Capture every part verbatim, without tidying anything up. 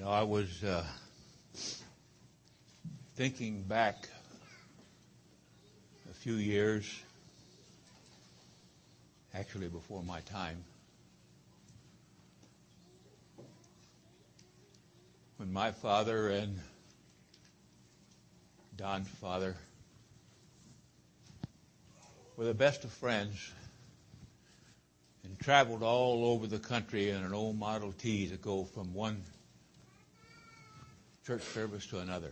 know, I was uh, thinking back a few years, actually before my time, when my father and Don's father were the best of friends and traveled all over the country in an old Model T to go from one church service to another.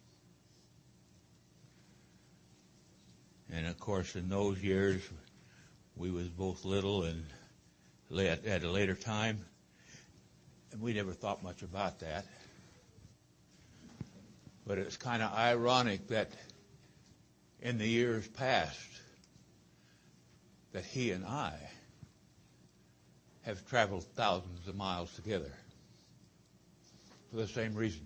And of course, in those years, we was both little and at a later time, and we never thought much about that. But it's kind of ironic that in the years past, that he and I have traveled thousands of miles together for the same reason.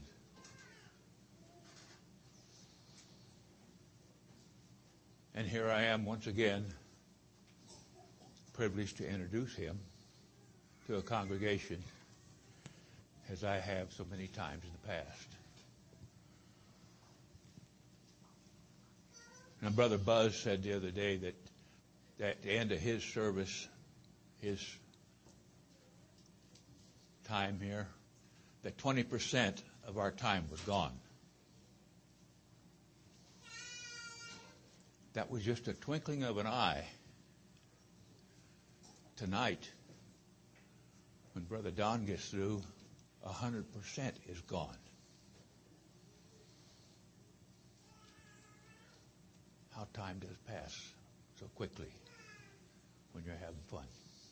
And here I am once again, privileged to introduce him to a congregation as I have so many times in the past. And Brother Buzz said the other day that, that at the end of his service, his time here, that twenty percent of our time was gone. That was just a twinkling of an eye. Tonight, when Brother Don gets through, one hundred percent is gone. How time does pass so quickly when you're having fun.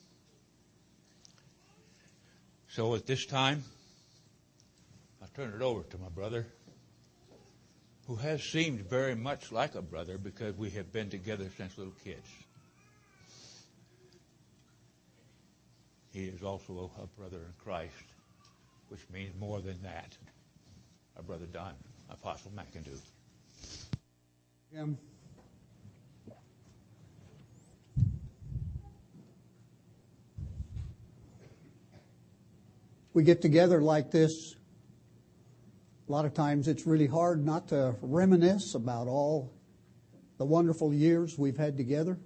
So at this time, I'll turn it over to my brother, who has seemed very much like a brother because we have been together since little kids. He is also a brother in Christ, which means more than that. Our brother Don, Apostle McIndoe. Jim. We get together like this. A lot of times it's really hard not to reminisce about all the wonderful years we've had together.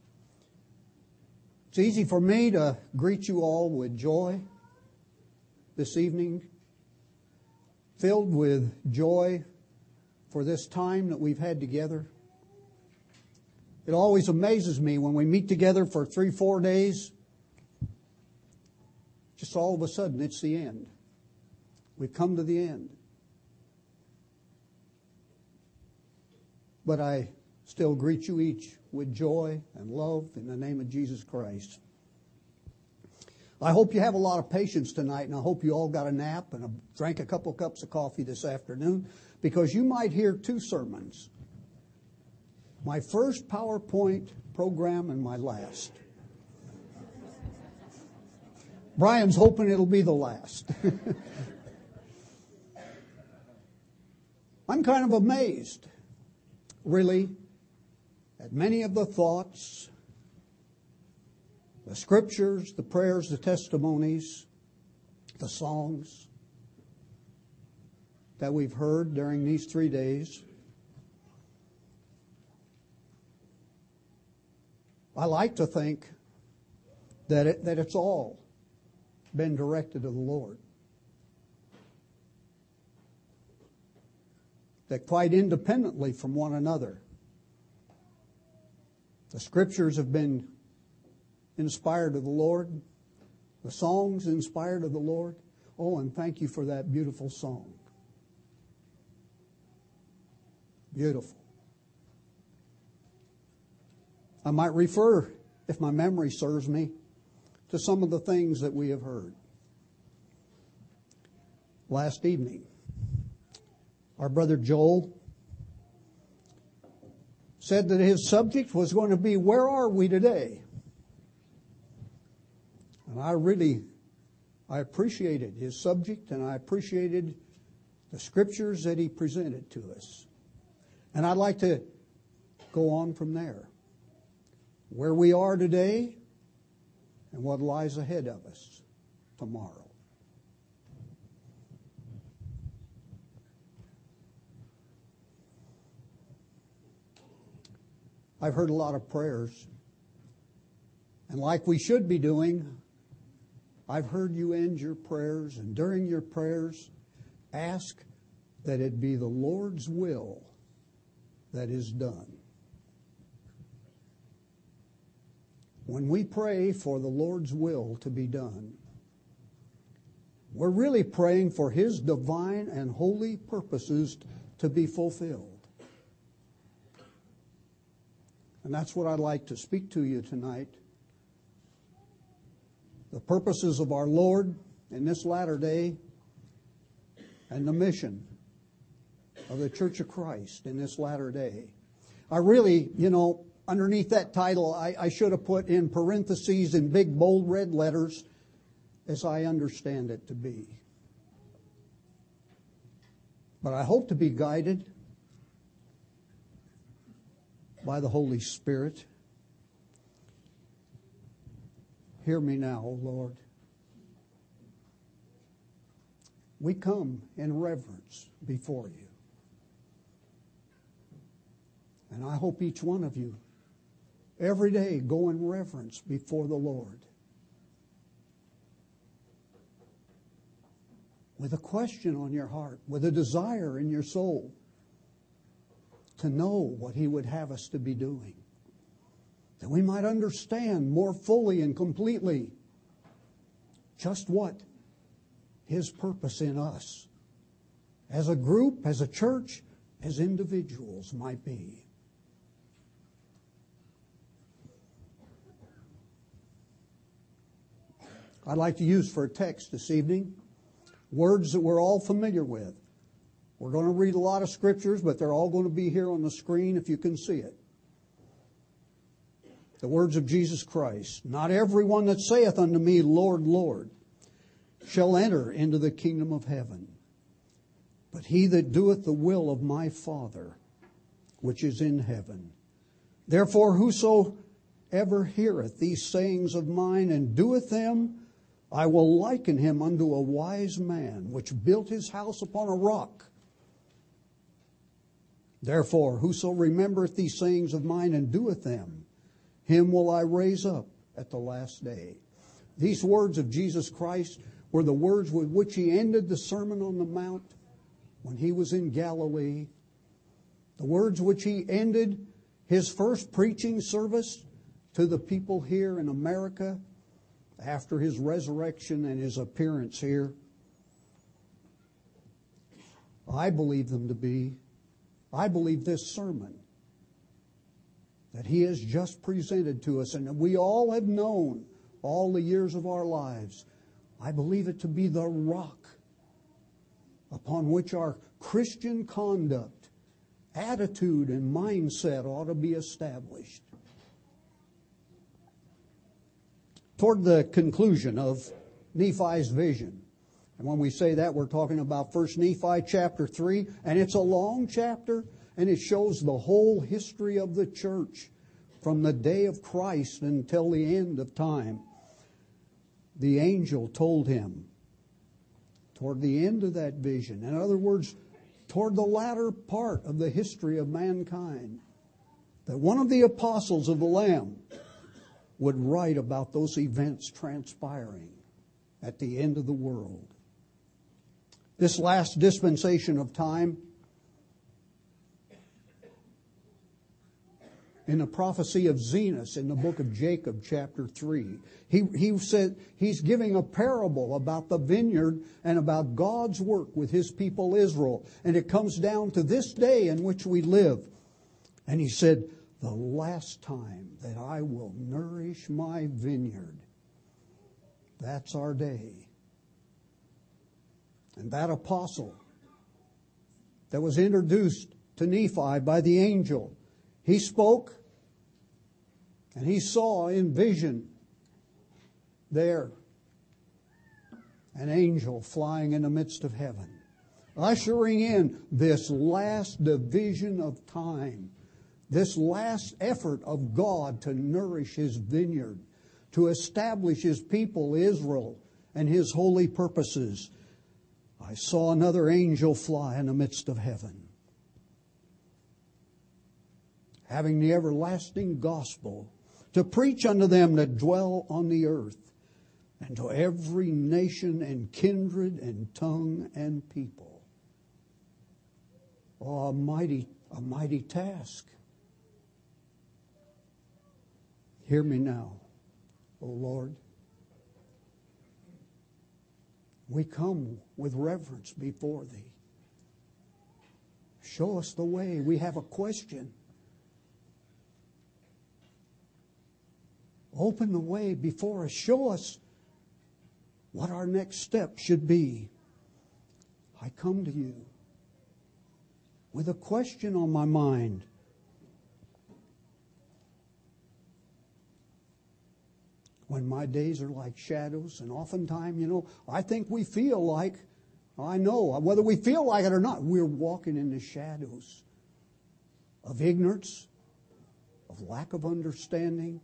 It's easy for me to greet you all with joy this evening, filled with joy for this time that we've had together. It always amazes me when we meet together for three, four days, just all of a sudden it's the end. We've come to the end. But I still greet you each with joy and love in the name of Jesus Christ. I hope you have a lot of patience tonight, and I hope you all got a nap and a, drank a couple cups of coffee this afternoon, because you might hear two sermons. My first PowerPoint program and my last. Brian's hoping it'll be the last. I'm kind of amazed, really, at many of the thoughts, the scriptures, the prayers, the testimonies, the songs that we've heard during these three days. I like to think that it, that it's all been directed to the Lord. That quite independently from one another, the scriptures have been inspired of the Lord, the songs inspired of the Lord. Oh, and thank you for that beautiful song. Beautiful. I might refer, if my memory serves me, to some of the things that we have heard. Last evening, our brother Joel said that his subject was going to be, where are we today? And I really, I appreciated his subject, and I appreciated the scriptures that he presented to us. And I'd like to go on from there. Where we are today and what lies ahead of us tomorrow. I've heard a lot of prayers. And like we should be doing, I've heard you end your prayers, and during your prayers, ask that it be the Lord's will that is done. When we pray for the Lord's will to be done, we're really praying for His divine and holy purposes to be fulfilled. And that's what I'd like to speak to you tonight. The purposes of our Lord in this latter day and the mission of the Church of Christ in this latter day. I really, you know, underneath that title, I, I should have put in parentheses in big bold red letters, as I understand it to be. But I hope to be guided by the Holy Spirit. Hear me now, O Lord. We come in reverence before you. And I hope each one of you every day go in reverence before the Lord. With a question on your heart, with a desire in your soul to know what He would have us to be doing. That we might understand more fully and completely just what His purpose in us, as a group, as a church, as individuals might be. I'd like to use for a text this evening words that we're all familiar with. We're going to read a lot of scriptures, but they're all going to be here on the screen if you can see it. The words of Jesus Christ. Not everyone that saith unto me, Lord, Lord, shall enter into the kingdom of heaven, but he that doeth the will of my Father, which is in heaven. Therefore, whosoever heareth these sayings of mine and doeth them, I will liken him unto a wise man, which built his house upon a rock. Therefore, whoso remembereth these sayings of mine and doeth them, him will I raise up at the last day. These words of Jesus Christ were the words with which He ended the Sermon on the Mount when He was in Galilee. The words which He ended His first preaching service to the people here in America after His resurrection and His appearance here. I believe them to be, I believe this sermon that He has just presented to us and that we all have known all the years of our lives, I believe it to be the rock upon which our Christian conduct, attitude, and mindset ought to be established. Toward the conclusion of Nephi's vision, and when we say that, we're talking about First Nephi chapter three, and it's a long chapter, and it shows the whole history of the church from the day of Christ until the end of time. The angel told him toward the end of that vision, in other words, toward the latter part of the history of mankind, that one of the apostles of the Lamb would write about those events transpiring at the end of the world. This last dispensation of time, in the prophecy of Zenos in the book of Jacob, chapter three, he, he said he's giving a parable about the vineyard and about God's work with His people Israel. And it comes down to this day in which we live. And he said, the last time that I will nourish my vineyard, that's our day. And that apostle that was introduced to Nephi by the angel, he spoke and he saw in vision there an angel flying in the midst of heaven, ushering in this last division of time, this last effort of God to nourish His vineyard, to establish His people Israel and His holy purposes. I saw another angel fly in the midst of heaven, having the everlasting gospel, to preach unto them that dwell on the earth, and to every nation and kindred and tongue and people. Oh, a mighty, a mighty task. Hear me now, O Lord. We come with reverence before Thee. Show us the way. We have a question. Open the way before us. Show us what our next step should be. I come to You with a question on my mind. When my days are like shadows, and oftentimes, you know, I think we feel like, I know, whether we feel like it or not, we're walking in the shadows of ignorance, of lack of understanding.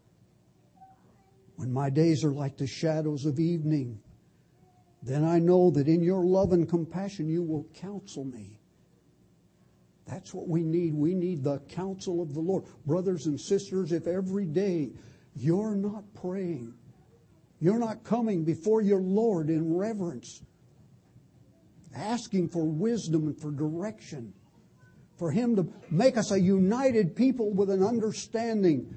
When my days are like the shadows of evening, then I know that in Your love and compassion You will counsel me. That's what we need. We need the counsel of the Lord. Brothers and sisters, if every day you're not praying, you're not coming before your Lord in reverence, asking for wisdom and for direction, for Him to make us a united people with an understanding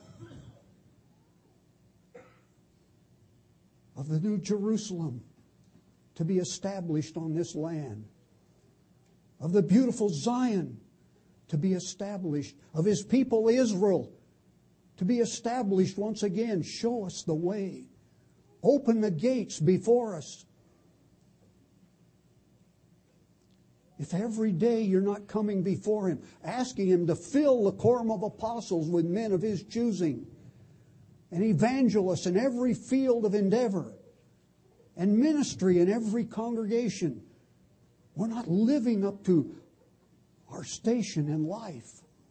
of the New Jerusalem to be established on this land, of the beautiful Zion to be established, of His people Israel to be established once again. Show us the way. Open the gates before us. If every day you're not coming before Him, asking Him to fill the quorum of apostles with men of His choosing, and evangelists in every field of endeavor, and ministry in every congregation, we're not living up to our station in life.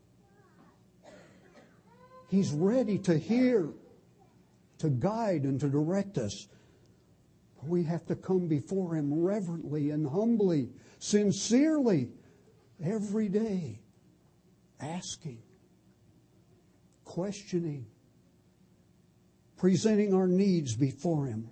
He's ready to hear, to guide, and to direct us. But we have to come before Him reverently and humbly, sincerely, every day, asking, questioning, presenting our needs before Him.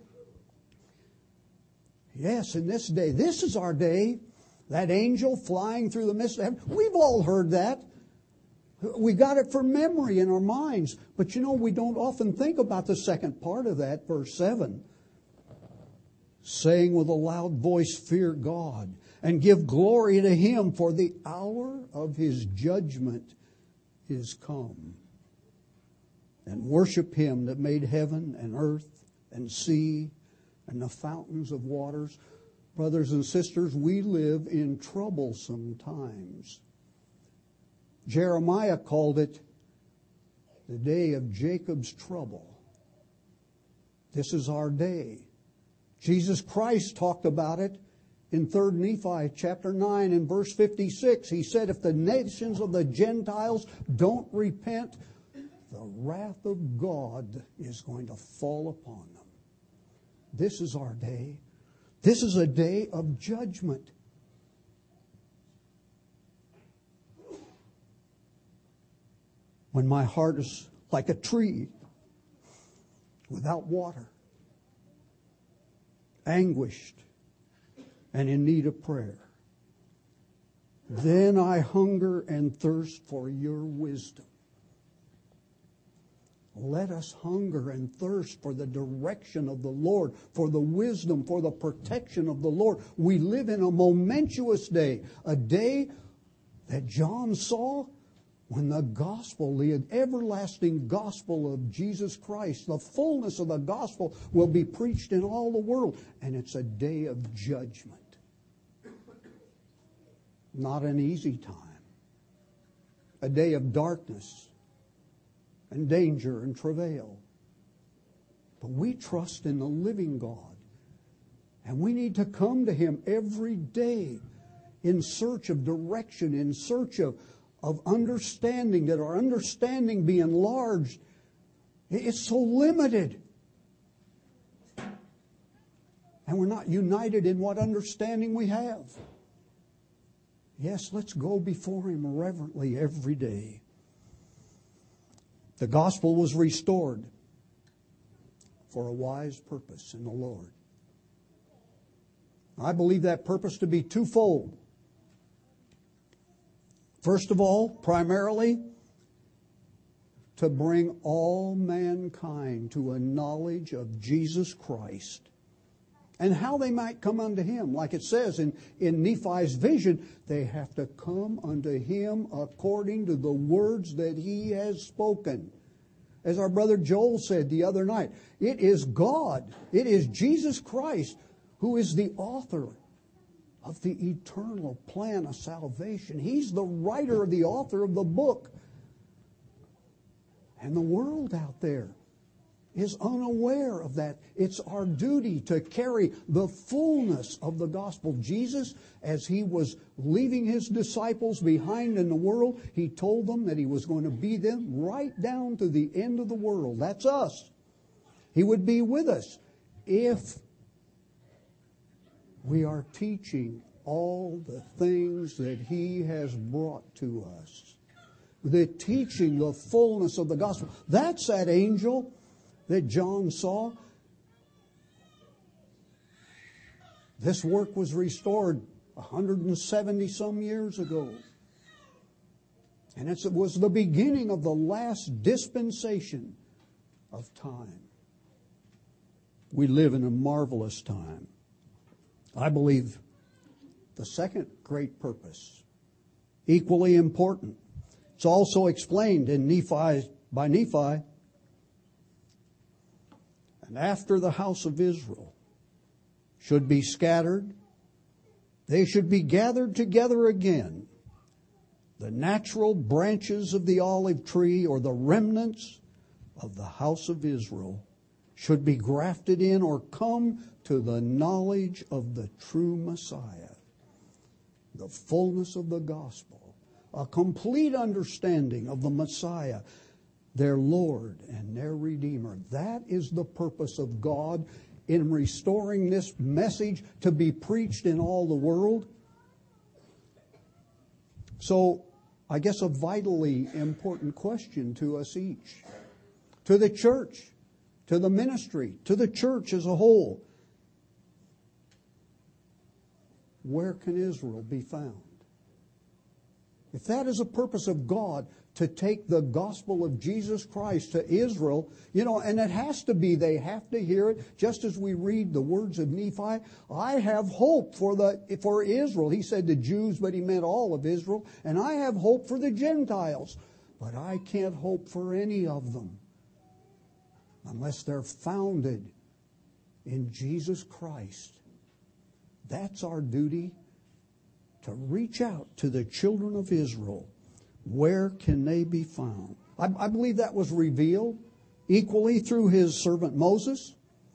Yes, in this day, this is our day. That angel flying through the midst of heaven. We've all heard that. We got it from memory in our minds. But you know, we don't often think about the second part of that, verse seven. Saying with a loud voice, fear God, and give glory to Him, for the hour of His judgment is come. And worship Him that made heaven and earth and sea and the fountains of waters. Brothers and sisters, we live in troublesome times. Jeremiah called it the day of Jacob's trouble. This is our day. Jesus Christ talked about it in Third Nephi chapter nine and verse fifty-six. He said, if the nations of the Gentiles don't repent, the wrath of God is going to fall upon them. This is our day. This is a day of judgment. When my heart is like a tree without water, anguished and in need of prayer, then I hunger and thirst for Your wisdom. Let us hunger and thirst for the direction of the Lord, for the wisdom, for the protection of the Lord. We live in a momentous day, a day that John saw when the gospel, the everlasting gospel of Jesus Christ, the fullness of the gospel will be preached in all the world. And it's a day of judgment. Not an easy time. A day of darkness and danger and travail. But we trust in the living God. And we need to come to Him every day in search of direction, in search of, of understanding, that our understanding be enlarged. It's so limited. And we're not united in what understanding we have. Yes, let's go before Him reverently every day. The gospel was restored for a wise purpose in the Lord. I believe that purpose to be twofold. First of all, primarily, to bring all mankind to a knowledge of Jesus Christ and how they might come unto Him. Like it says in, in Nephi's vision, they have to come unto Him according to the words that He has spoken. As our brother Joel said the other night, it is God, it is Jesus Christ who is the author of the eternal plan of salvation. He's the writer, the author of the book. And the world out there is unaware of that. It's our duty to carry the fullness of the gospel. Jesus, as He was leaving His disciples behind in the world, He told them that He was going to be them right down to the end of the world. That's us. He would be with us if we are teaching all the things that He has brought to us. The teaching, the fullness of the gospel. That's that angel that John saw. This work was restored one hundred seventy some years ago. And it was the beginning of the last dispensation of time. We live in a marvelous time. I believe the second great purpose, equally important. It's also explained in Nephi by Nephi. And after the house of Israel should be scattered, they should be gathered together again. The natural branches of the olive tree, or the remnants of the house of Israel, should be grafted in or come to the knowledge of the true Messiah, the fullness of the gospel, a complete understanding of the Messiah, their Lord and their Redeemer. That is the purpose of God in restoring this message to be preached in all the world. So, I guess a vitally important question to us each, to the church, to the ministry, to the church as a whole. Where can Israel be found? If that is a purpose of God, to take the gospel of Jesus Christ to Israel, you know, and it has to be, they have to hear it, just as we read the words of Nephi. I have hope for the for Israel. He said the Jews, but he meant all of Israel. And I have hope for the Gentiles, but I can't hope for any of them unless they're founded in Jesus Christ. That's our duty, to reach out to the children of Israel. Where can they be found? I, I believe that was revealed equally through His servant Moses.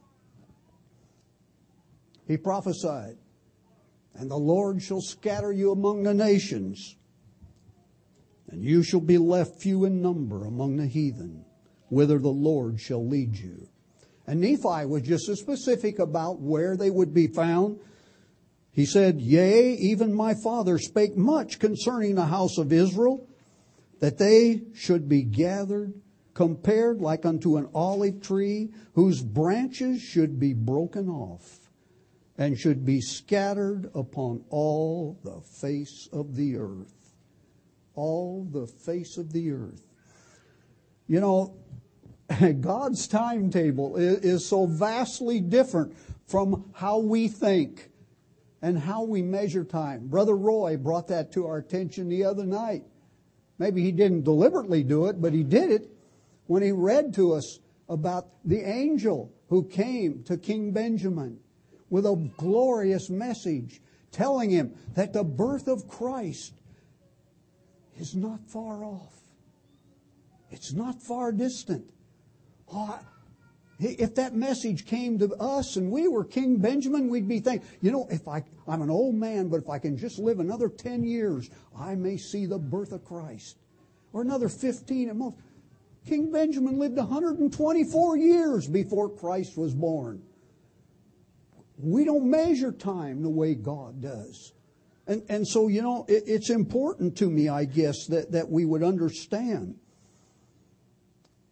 He prophesied, and the Lord shall scatter you among the nations, and you shall be left few in number among the heathen, whither the Lord shall lead you. And Nephi was just as specific about where they would be found. He said, Yea, even my father spake much concerning the house of Israel, that they should be gathered, compared like unto an olive tree, whose branches should be broken off, and should be scattered upon all the face of the earth. All the face of the earth. You know, God's timetable is, is so vastly different from how we think and how we measure time. Brother Roy brought that to our attention the other night. Maybe he didn't deliberately do it, but he did it when he read to us about the angel who came to King Benjamin with a glorious message telling him that the birth of Christ is not far off. It's not far distant. Oh, if that message came to us and we were King Benjamin, we'd be thinking, you know, if I, I'm an old man, but if I can just live another ten years, I may see the birth of Christ. Or another fifteen at most. King Benjamin lived one hundred twenty-four years before Christ was born. We don't measure time the way God does. And, and so, you know, it, it's important to me, I guess, that, that we would understand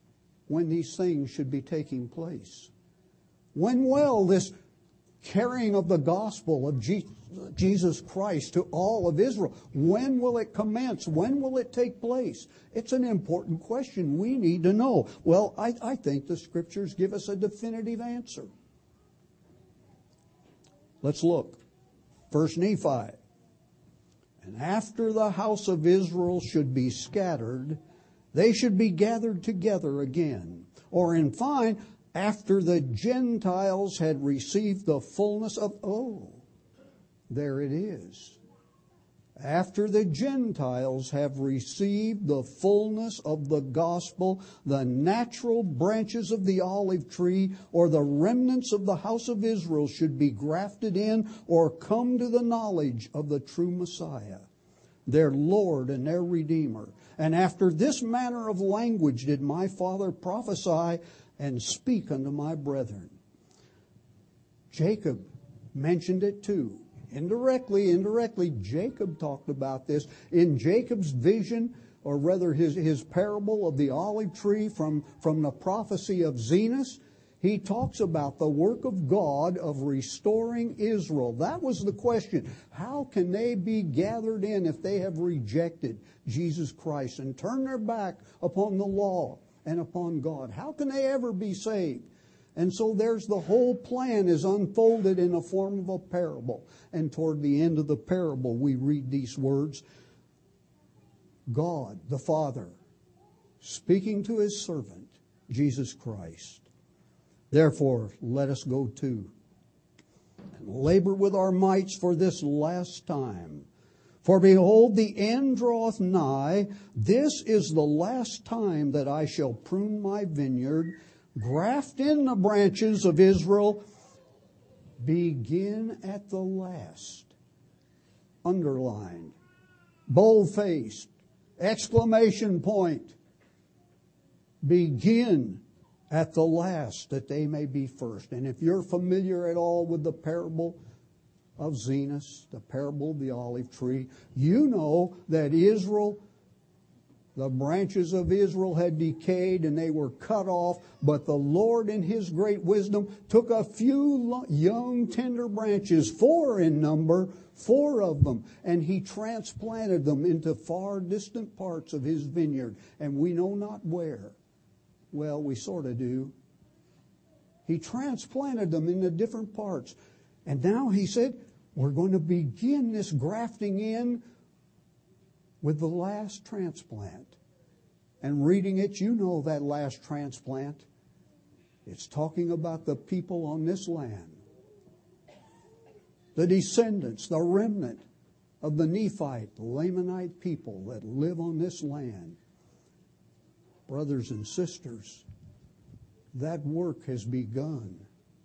when these things should be taking place? When will this carrying of the gospel of Jesus Christ to all of Israel, when will it commence? When will it take place? It's an important question we need to know. Well, I, I think the Scriptures give us a definitive answer. Let's look. First Nephi. And after the house of Israel should be scattered, they should be gathered together again. Or in fine, after the Gentiles had received the fullness of, oh, there it is. After the Gentiles have received the fullness of the gospel, the natural branches of the olive tree or the remnants of the house of Israel should be grafted in or come to the knowledge of the true Messiah, their Lord and their Redeemer. And after this manner of language did my father prophesy and speak unto my brethren. Jacob mentioned it too. Indirectly, indirectly, Jacob talked about this. In Jacob's vision, or rather his, his parable of the olive tree from, from the prophecy of Zenos, he talks about the work of God of restoring Israel. That was the question. How can they be gathered in if they have rejected Jesus Christ and turned their back upon the law and upon God? How can they ever be saved? And so there's the whole plan is unfolded in the form of a parable. And toward the end of the parable, we read these words. God, the Father, speaking to His servant, Jesus Christ. Therefore, let us go to and labor with our mights for this last time. For behold, the end draweth nigh. This is the last time that I shall prune my vineyard, graft in the branches of Israel, begin at the last. Underlined, bold-faced, exclamation point. Begin at the last, that they may be first. And if you're familiar at all with the parable of Zenos, the parable of the olive tree, you know that Israel, the branches of Israel had decayed and they were cut off, but the Lord in His great wisdom took a few young tender branches, four in number, four of them, and He transplanted them into far distant parts of His vineyard, and we know not where. Well, we sort of do. He transplanted them into different parts. And now He said, we're going to begin this grafting in with the last transplant. And reading it, you know that last transplant. It's talking about the people on this land. The descendants, the remnant of the Nephite, the Lamanite people that live on this land. Brothers and sisters, that work has begun.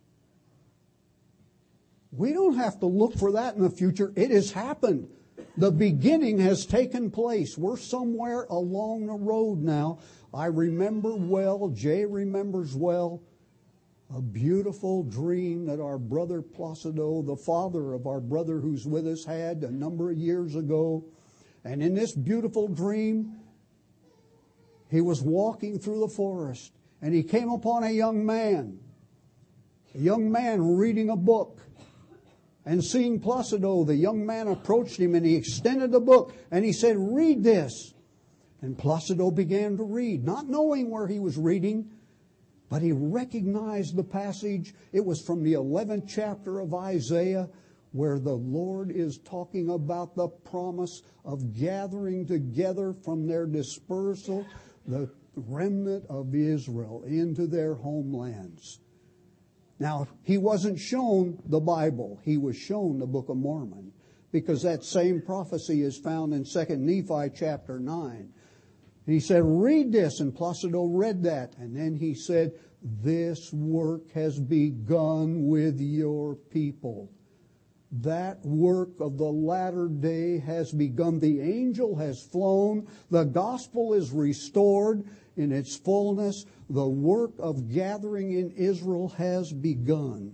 We don't have to look for that in the future. It has happened. The beginning has taken place. We're somewhere along the road now. I remember well, Jay remembers well, a beautiful dream that our brother Placido, the father of our brother who's with us, had a number of years ago. And in this beautiful dream, he was walking through the forest, and he came upon a young man, a young man reading a book. And seeing Placido, the young man approached him, and he extended the book, and he said, read this. And Placido began to read, not knowing where he was reading, but he recognized the passage. It was from the eleventh chapter of Isaiah, where the Lord is talking about the promise of gathering together from their dispersal the remnant of Israel into their homelands. Now, he wasn't shown the Bible. He was shown the Book of Mormon, because that same prophecy is found in Second Nephi chapter nine. He said, read this, and Placido read that. And then he said, this work has begun with your people. That work of the latter day has begun. The angel has flown. The gospel is restored in its fullness. The work of gathering in Israel has begun.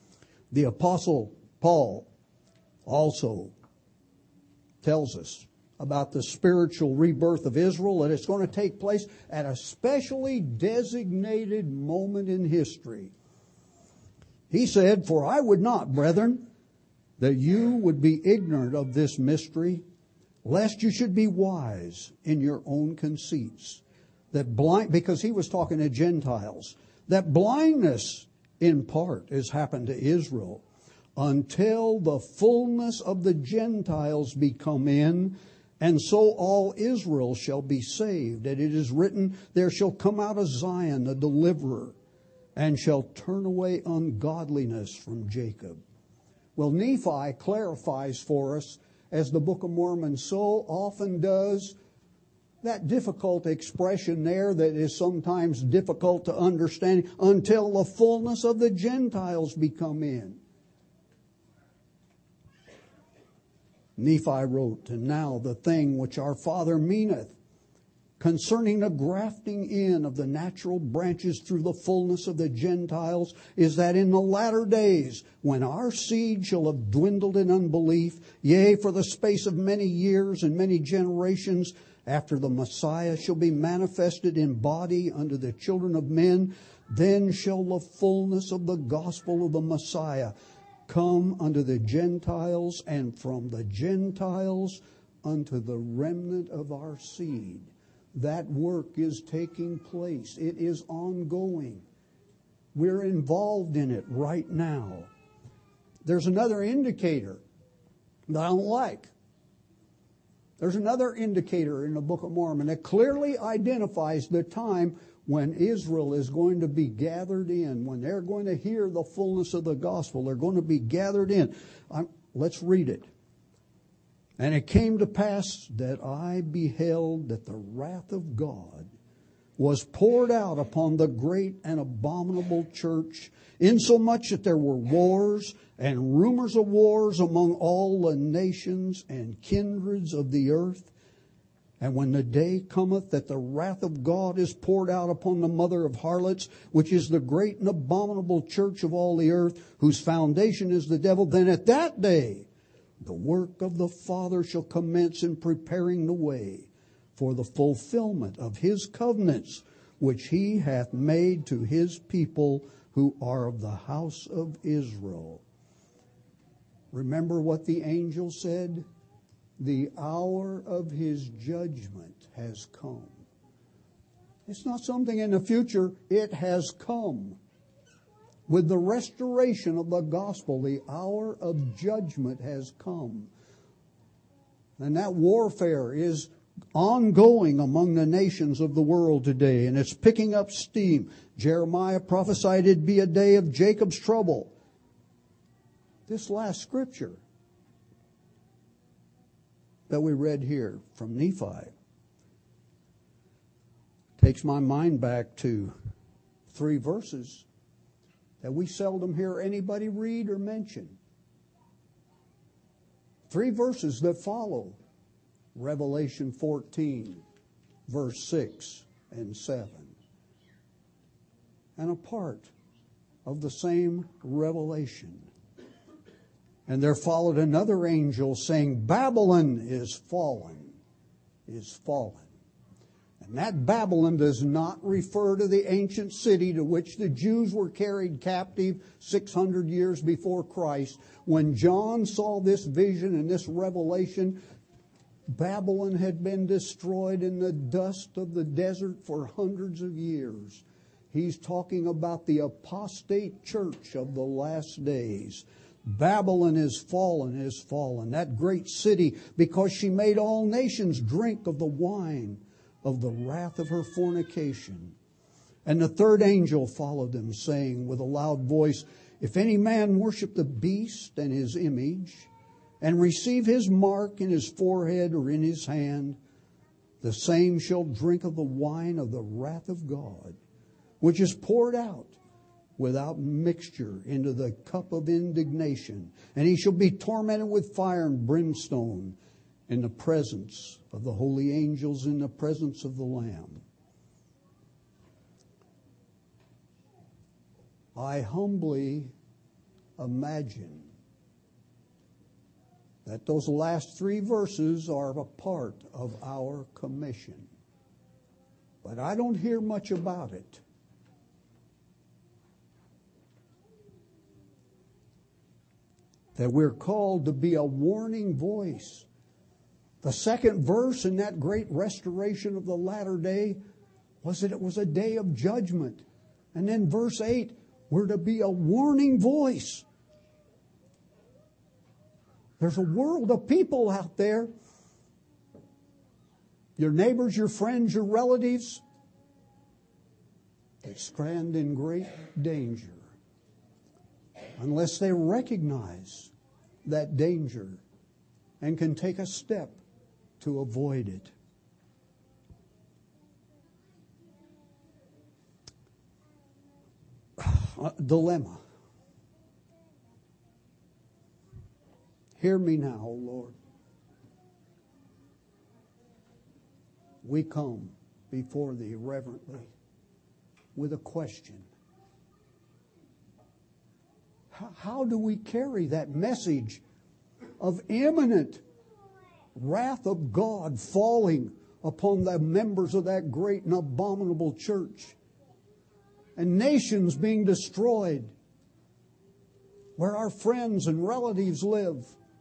The Apostle Paul also tells us about the spiritual rebirth of Israel, that it's going to take place at a specially designated moment in history. He said, "For I would not, brethren, that you would be ignorant of this mystery, lest you should be wise in your own conceits." That blind, because he was talking to Gentiles, that blindness in part has happened to Israel until the fullness of the Gentiles be come in, and so all Israel shall be saved. And it is written, "There shall come out of Zion a deliverer, and shall turn away ungodliness from Jacob." Well, Nephi clarifies for us, as the Book of Mormon so often does, that difficult expression there that is sometimes difficult to understand, until the fullness of the Gentiles be come in. Nephi wrote, "And now the thing which our father meaneth concerning the grafting in of the natural branches through the fullness of the Gentiles is that in the latter days, when our seed shall have dwindled in unbelief, yea, for the space of many years and many generations, after the Messiah shall be manifested in body unto the children of men, then shall the fullness of the gospel of the Messiah come unto the Gentiles, and from the Gentiles unto the remnant of our seed." That work is taking place. It is ongoing. We're involved in it right now. There's another indicator that I don't like. There's another indicator in the Book of Mormon that clearly identifies the time when Israel is going to be gathered in, when they're going to hear the fullness of the gospel. They're going to be gathered in. I'm, let's read it. "And it came to pass that I beheld that the wrath of God was poured out upon the great and abominable church, insomuch that there were wars and rumors of wars among all the nations and kindreds of the earth. And when the day cometh that the wrath of God is poured out upon the mother of harlots, which is the great and abominable church of all the earth, whose foundation is the devil, then at that day the work of the Father shall commence in preparing the way for the fulfillment of his covenants, which he hath made to his people who are of the house of Israel." Remember what the angel said? The hour of his judgment has come. It's not something in the future. It has come. With the restoration of the gospel, the hour of judgment has come. And that warfare is ongoing among the nations of the world today, and it's picking up steam. Jeremiah prophesied it'd be a day of Jacob's trouble. This last scripture that we read here from Nephi takes my mind back to three verses that we seldom hear anybody read or mention. Three verses that follow Revelation fourteen, verse six and seven. And a part of the same revelation. And there followed another angel saying, "Babylon is fallen, is fallen." And that Babylon does not refer to the ancient city to which the Jews were carried captive six hundred years before Christ. When John saw this vision and this revelation, Babylon had been destroyed in the dust of the desert for hundreds of years. He's talking about the apostate church of the last days. Babylon is fallen, is fallen, that great city, because she made all nations drink of the wine of the wrath of her fornication. And the third angel followed them, saying with a loud voice, "If any man worship the beast and his image, and receive his mark in his forehead or in his hand, the same shall drink of the wine of the wrath of God, which is poured out without mixture into the cup of indignation. And he shall be tormented with fire and brimstone in the presence of the holy angels, in the presence of the Lamb." I humbly imagine that those last three verses are a part of our commission. But I don't hear much about it. That we're called to be a warning voice. The second verse in that great restoration of the latter day was that it was a day of judgment. And then verse eight, we're to be a warning voice. There's a world of people out there, your neighbors, your friends, your relatives, they stand in great danger unless they recognize that danger and can take a step to avoid it. A dilemma. Hear me now, O Lord. We come before Thee reverently with a question. How, how do we carry that message of imminent wrath of God falling upon the members of that great and abominable church, and nations being destroyed, where our friends and relatives live?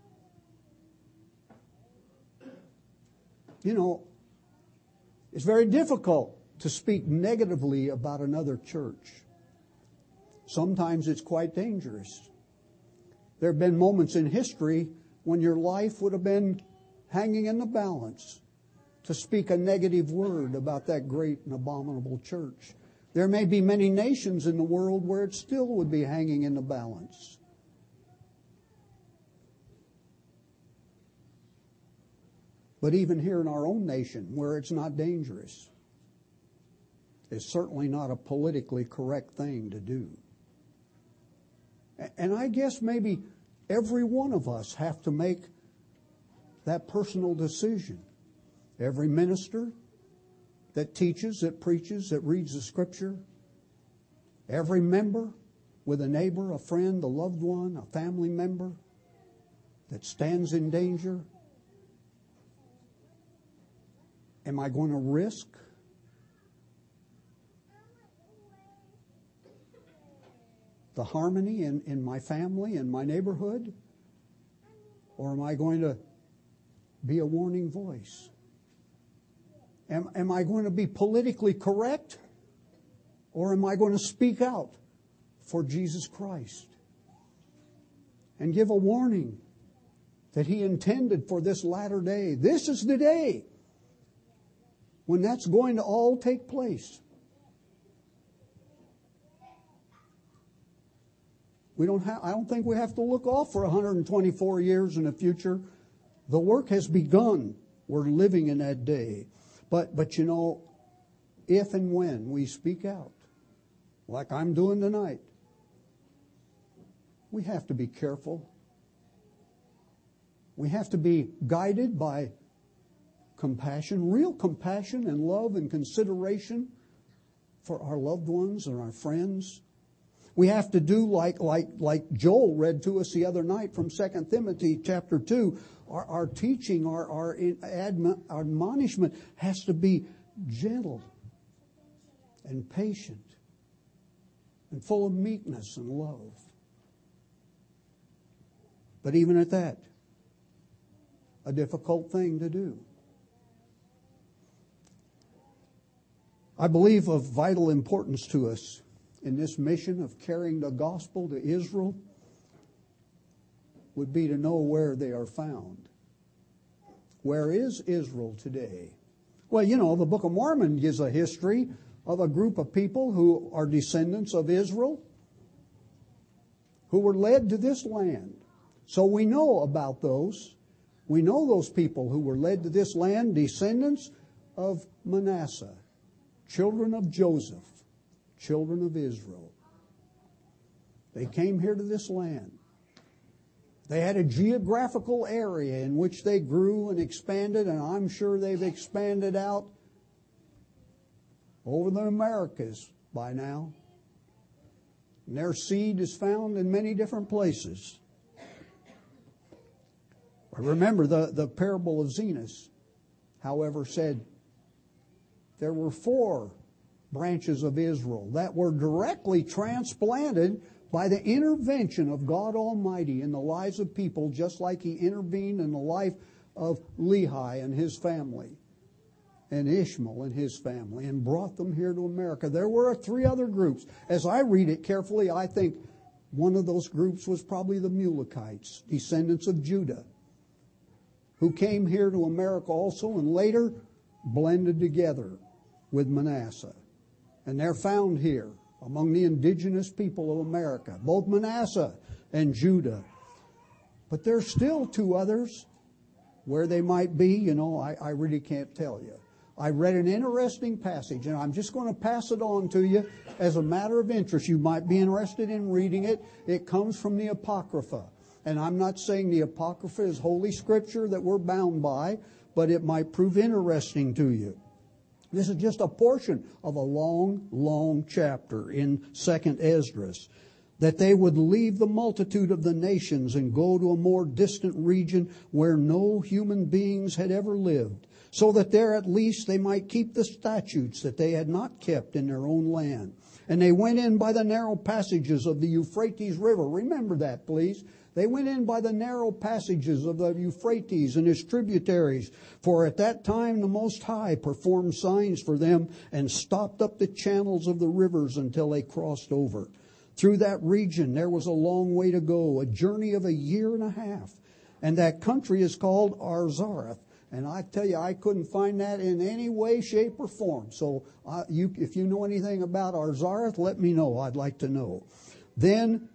You know, it's very difficult to speak negatively about another church. Sometimes it's quite dangerous. There have been moments in history when your life would have been hanging in the balance to speak a negative word about that great and abominable church. There may be many nations in the world where it still would be hanging in the balance. But even here in our own nation, where it's not dangerous, it's certainly not a politically correct thing to do. And I guess maybe every one of us have to make that personal decision. Every minister that teaches, that preaches, that reads the Scripture, every member with a neighbor, a friend, a loved one, a family member that stands in danger. Am I going to risk the harmony in, in my family, in my neighborhood? Or am I going to be a warning voice? Am, am I going to be politically correct? Or am I going to speak out for Jesus Christ and give a warning that He intended for this latter day? This is the day when that's going to all take place. We don't have, I don't think we have to look off for one hundred twenty-four years in the future. The work has begun. We're living in that day. But, but you know, if and when we speak out, like I'm doing tonight, we have to be careful. We have to be guided by compassion, real compassion and love and consideration for our loved ones and our friends. We have to do like like like Joel read to us the other night from Second Timothy chapter two. Our, our teaching, our, our admon, admonishment has to be gentle and patient and full of meekness and love. But even at that, a difficult thing to do. I believe of vital importance to us in this mission of carrying the gospel to Israel would be to know where they are found. Where is Israel today? Well, you know, the Book of Mormon gives a history of a group of people who are descendants of Israel who were led to this land. So we know about those. We know those people who were led to this land, descendants of Manasseh, children of Joseph, children of Israel. They came here to this land. They had a geographical area in which they grew and expanded, and I'm sure they've expanded out over the Americas by now. And their seed is found in many different places. Remember, the, the parable of Zenos, however, said there were four branches of Israel that were directly transplanted by the intervention of God Almighty in the lives of people, just like He intervened in the life of Lehi and his family, and Ishmael and his family, and brought them here to America. There were three other groups. As I read it carefully, I think one of those groups was probably the Mulekites, descendants of Judah, who came here to America also and later blended together with Manasseh. And they're found here among the indigenous people of America, both Manasseh and Judah. But there's still two others. Where they might be, you know, I, I really can't tell you. I read an interesting passage, and I'm just going to pass it on to you as a matter of interest. You might be interested in reading it. It comes from the Apocrypha. And I'm not saying the Apocrypha is Holy Scripture that we're bound by, but it might prove interesting to you. This is just a portion of a long, long chapter in Second Esdras. That they would leave the multitude of the nations and go to a more distant region where no human beings had ever lived, so that there at least they might keep the statutes that they had not kept in their own land. And they went in by the narrow passages of the Euphrates River. Remember that, please. They went in by the narrow passages of the Euphrates and its tributaries, for at that time the Most High performed signs for them and stopped up the channels of the rivers until they crossed over. Through that region there was a long way to go, a journey of a year and a half. And that country is called Arzareth. And I tell you, I couldn't find that in any way, shape, or form. So uh, you, if you know anything about Arzareth, let me know. I'd like to know. Then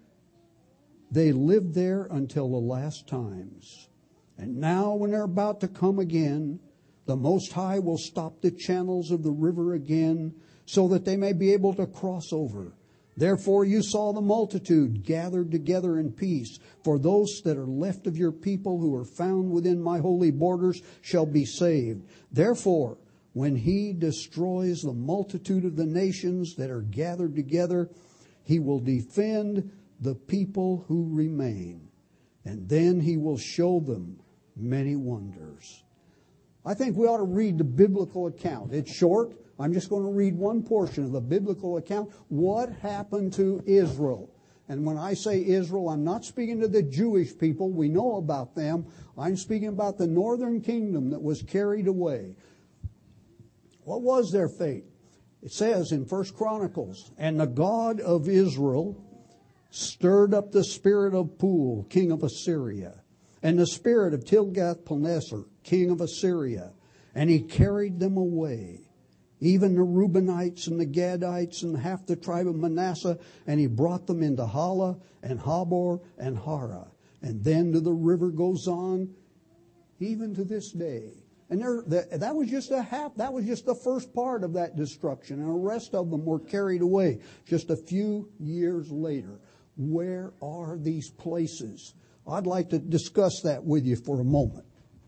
they lived there until the last times. And now when they're about to come again, the Most High will stop the channels of the river again so that they may be able to cross over. Therefore you saw the multitude gathered together in peace. For those that are left of your people who are found within my holy borders shall be saved. Therefore, when He destroys the multitude of the nations that are gathered together, He will defend the people who remain. And then He will show them many wonders. I think we ought to read the biblical account. It's short. I'm just going to read one portion of the biblical account. What happened to Israel? And when I say Israel, I'm not speaking to the Jewish people. We know about them. I'm speaking about the northern kingdom that was carried away. What was their fate? It says in First Chronicles, and the God of Israel stirred up the spirit of Pul, king of Assyria, and the spirit of Tilgath-Pilneser, king of Assyria, and he carried them away, even the Reubenites and the Gadites and half the tribe of Manasseh, and he brought them into Hala and Habor and Hara, and then to the river Gozan, even to this day. And there, that, that was just a half. That was just the first part of that destruction, and the rest of them were carried away just a few years later. Where are these places? I'd like to discuss that with you for a moment.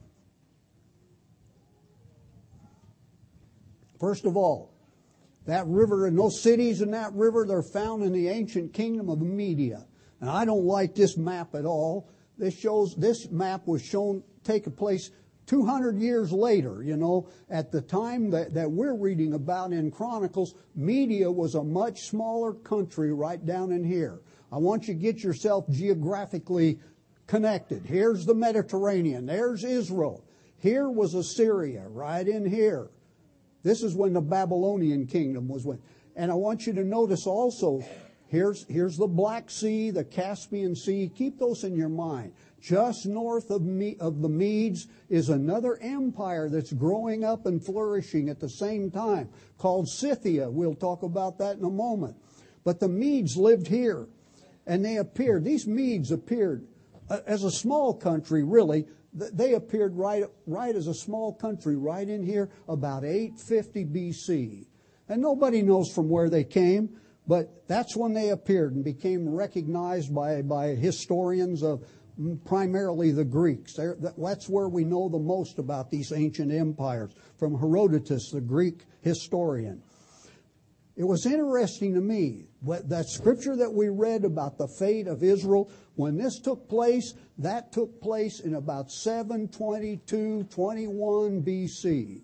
First of all, that river and those cities in that river, they're found in the ancient kingdom of Media. And I don't like this map at all. This shows this map was shown taking place two hundred years later. You know, at the time that, that we're reading about in Chronicles, Media was a much smaller country right down in here. I want you to get yourself geographically connected. Here's the Mediterranean. There's Israel. Here was Assyria, right in here. This is when the Babylonian kingdom was when. And I want you to notice also, here's, here's the Black Sea, the Caspian Sea. Keep those in your mind. Just north of, Me, of the Medes is another empire that's growing up and flourishing at the same time, called Scythia. We'll talk about that in a moment. But the Medes lived here, and they appeared. These Medes appeared uh, as a small country, really. They appeared right, right as a small country right in here about eight fifty B C. And nobody knows from where they came, but that's when they appeared and became recognized by, by historians of primarily the Greeks. They're, that's where we know the most about these ancient empires, from Herodotus, the Greek historian. it was interesting to me, that scripture that we read about the fate of Israel, when this took place, that took place in about seven twenty-two, twenty-one B C,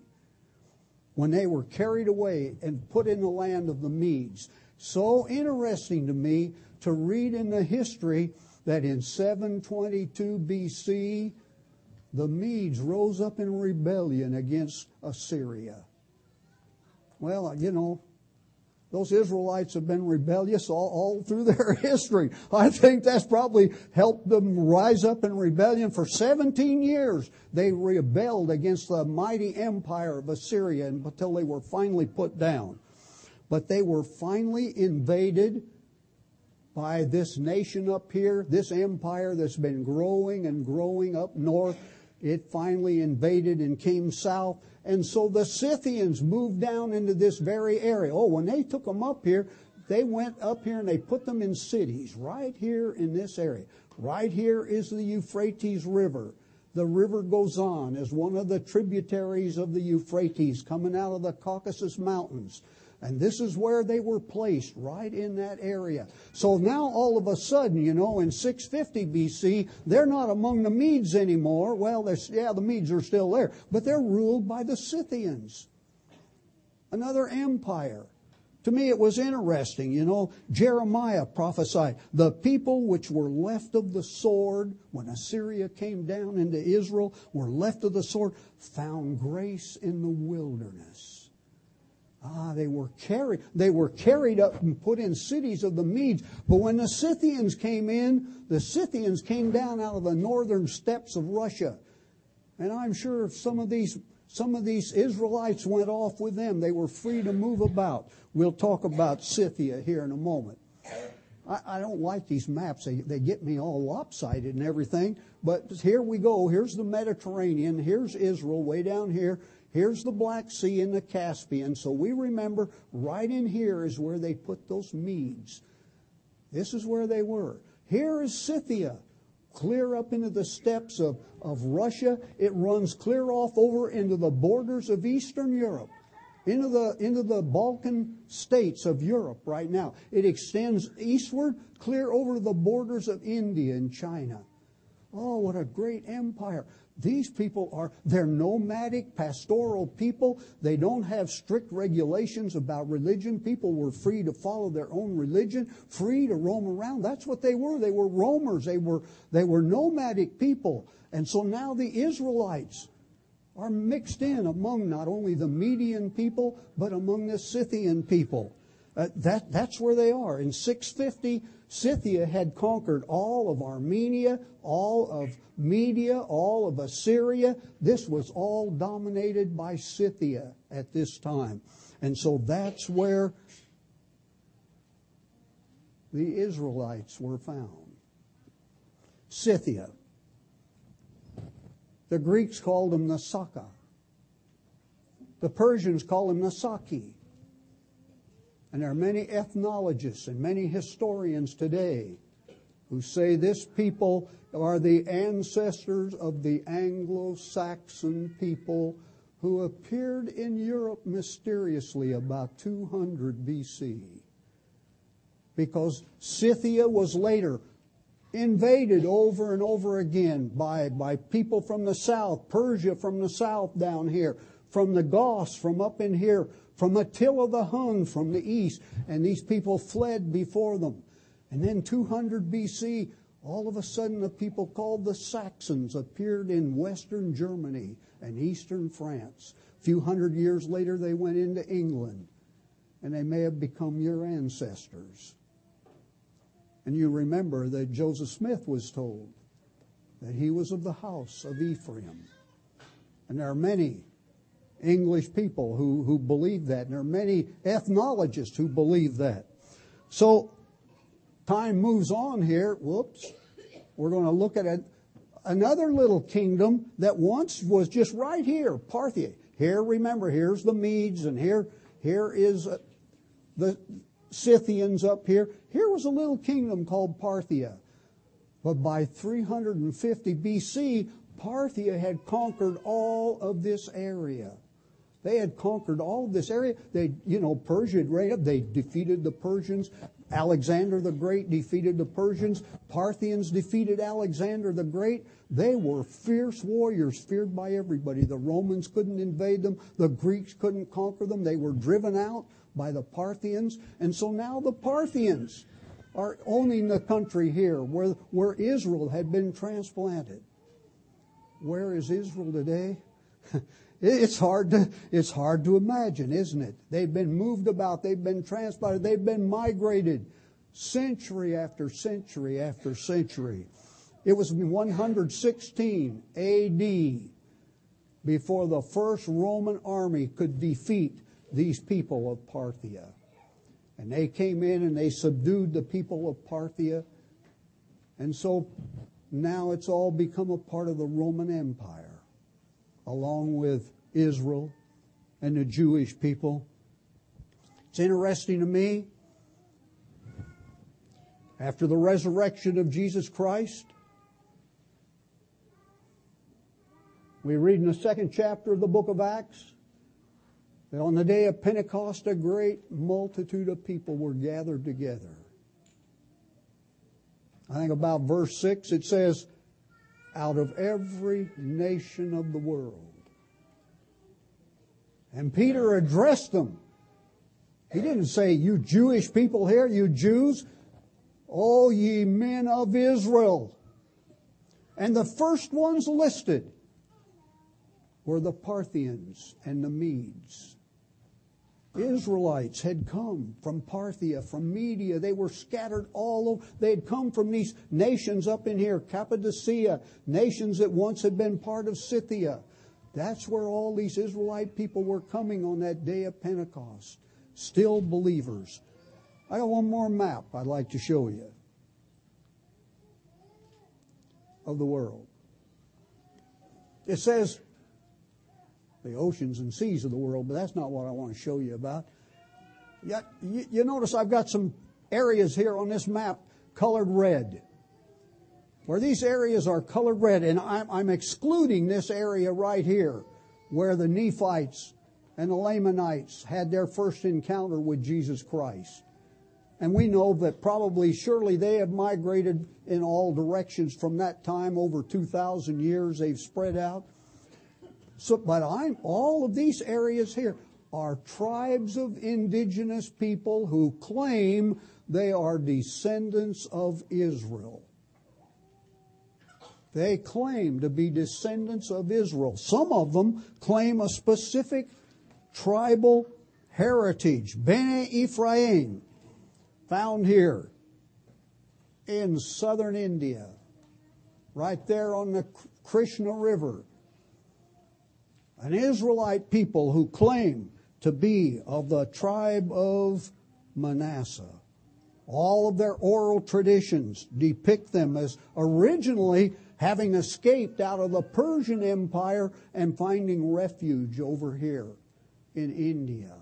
when they were carried away and put in the land of the Medes. So interesting to me to read in the history that in seven twenty-two B C, the Medes rose up in rebellion against Assyria. Well, you know, those Israelites have been rebellious all, all through their history. I think that's probably helped them rise up in rebellion. For seventeen years, they rebelled against the mighty empire of Assyria until they were finally put down. But they were finally invaded by this nation up here, this empire that's been growing and growing up north. It finally invaded and came south. And so the Scythians moved down into this very area. Oh, when they took them up here, they went up here and they put them in cities right here in this area. Right here is the Euphrates River. The river goes on as one of the tributaries of the Euphrates coming out of the Caucasus Mountains. And this is where they were placed, right in that area. So now all of a sudden, you know, in six fifty B C, they're not among the Medes anymore. Well, yeah, the Medes are still there, but they're ruled by the Scythians, another empire. To me, it was interesting, you know, Jeremiah prophesied, the people which were left of the sword, when Assyria came down into Israel, were left of the sword, found grace in the wilderness. Ah, they were carried, they were carried up and put in cities of the Medes. But when the Scythians came in, the Scythians came down out of the northern steppes of Russia. And I'm sure some of these some of these Israelites went off with them. They were free to move about. We'll talk about Scythia here in a moment. I, I don't like these maps. They, they get me all lopsided and everything. But here we go. Here's the Mediterranean. Here's Israel way down here. Here's the Black Sea and the Caspian. So we remember right in here is where they put those Medes. This is where they were. Here is Scythia, clear up into the steppes of, of Russia. It runs clear off over into the borders of Eastern Europe, into the, into the Balkan states of Europe right now. It extends eastward, clear over the borders of India and China. Oh, what a great empire. These people are, they're nomadic, pastoral people. They don't have strict regulations about religion. People were free to follow their own religion, free to roam around. That's what they were. They were roamers. They were, they were nomadic people. And so now the Israelites are mixed in among not only the Median people, but among the Scythian people. Uh, that, that's where they are. In six fifty, Scythia had conquered all of Armenia, all of Media, all of Assyria. This was all dominated by Scythia at this time. And so that's where the Israelites were found. Scythia. The Greeks called them Nasaka. The Persians called them Nasaki. And there are many ethnologists and many historians today who say this people are the ancestors of the Anglo-Saxon people who appeared in Europe mysteriously about two hundred B C. Because Scythia was later invaded over and over again by, by people from the south, Persia from the south down here, from the Goths from up in here, from Attila the Hun from the east, and these people fled before them. And then two hundred B C, all of a sudden the people called the Saxons appeared in western Germany and eastern France. A few hundred years later they went into England, and they may have become your ancestors. And you remember that Joseph Smith was told that he was of the house of Ephraim. And there are many English people who, who believe that. And there are many ethnologists who believe that. So time moves on here. Whoops. We're going to look at a, another little kingdom that once was just right here, Parthia. Here, remember, here's the Medes, and here, here is uh, the Scythians up here. Here was a little kingdom called Parthia. But by three hundred fifty B C, Parthia had conquered all of this area. They had conquered all of this area. They, you know, Persia had raided up. They defeated the Persians. Alexander the Great defeated the Persians. Parthians defeated Alexander the Great. They were fierce warriors, feared by everybody. The Romans couldn't invade them. The Greeks couldn't conquer them. They were driven out by the Parthians. And so now the Parthians are owning the country here where, where Israel had been transplanted. Where is Israel today? It's hard to, it's hard to imagine, isn't it? They've been moved about. They've been transplanted. They've been migrated century after century after century. It was one hundred sixteen A D before the first Roman army could defeat these people of Parthia. And they came in and they subdued the people of Parthia. And so now it's all become a part of the Roman Empire, along with Israel and the Jewish people. It's interesting to me, after the resurrection of Jesus Christ, we read in the second chapter of the book of Acts that on the day of Pentecost, a great multitude of people were gathered together. I think about verse six, it says, out of every nation of the world. And Peter addressed them. He didn't say, you Jewish people here, you Jews, O ye men of Israel. And the first ones listed were the Parthians and the Medes. Israelites had come from Parthia, from Media. They were scattered all over. They had come from these nations up in here, Cappadocia, nations that once had been part of Scythia. That's where all these Israelite people were coming on that day of Pentecost. Still believers. I got one more map I'd like to show you of the world. It says the oceans and seas of the world, but that's not what I want to show you about. Yet, you, you notice I've got some areas here on this map colored red. Where these areas are colored red, and I'm, I'm excluding this area right here where the Nephites and the Lamanites had their first encounter with Jesus Christ. And we know that probably, surely they have migrated in all directions from that time. Over two thousand years they've spread out. So, but I'm, all of these areas here are tribes of indigenous people who claim they are descendants of Israel. They claim to be descendants of Israel. Some of them claim a specific tribal heritage. Bene Ephraim, found here in southern India, right there on the Krishna River. An Israelite people who claim to be of the tribe of Manasseh. All of their oral traditions depict them as originally having escaped out of the Persian Empire and finding refuge over here in India.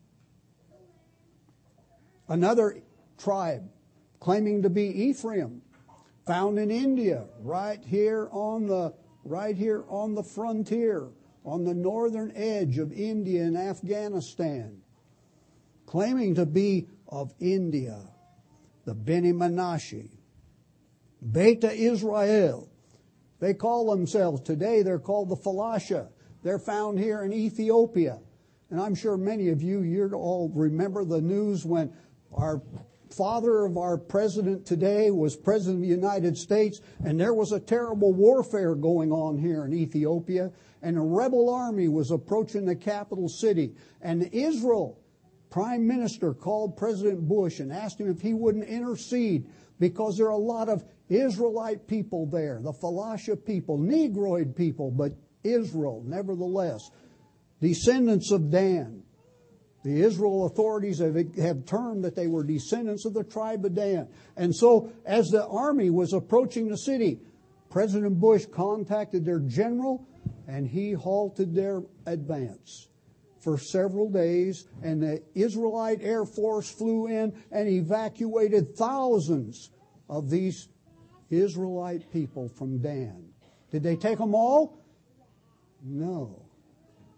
Another tribe claiming to be Ephraim, found in India, right here on the right here on the frontier, on the northern edge of India and Afghanistan, claiming to be of India, the Beni Manasseh, Beta Israel. They call themselves, today they're called the Falasha. They're found here in Ethiopia. And I'm sure many of you, you all remember the news when our father of our president today was president of the United States, and there was a terrible warfare going on here in Ethiopia, and a rebel army was approaching the capital city. And Israel prime minister called President Bush and asked him if he wouldn't intercede, because there are a lot of Israelite people there, the Falasha people, Negroid people, but Israel nevertheless, descendants of Dan. The Israel authorities have, have termed that they were descendants of the tribe of Dan. And so as the army was approaching the city, President Bush contacted their general and he halted their advance for several days. And the Israelite Air Force flew in and evacuated thousands of these Israelite people from Dan. Did they take them all? No.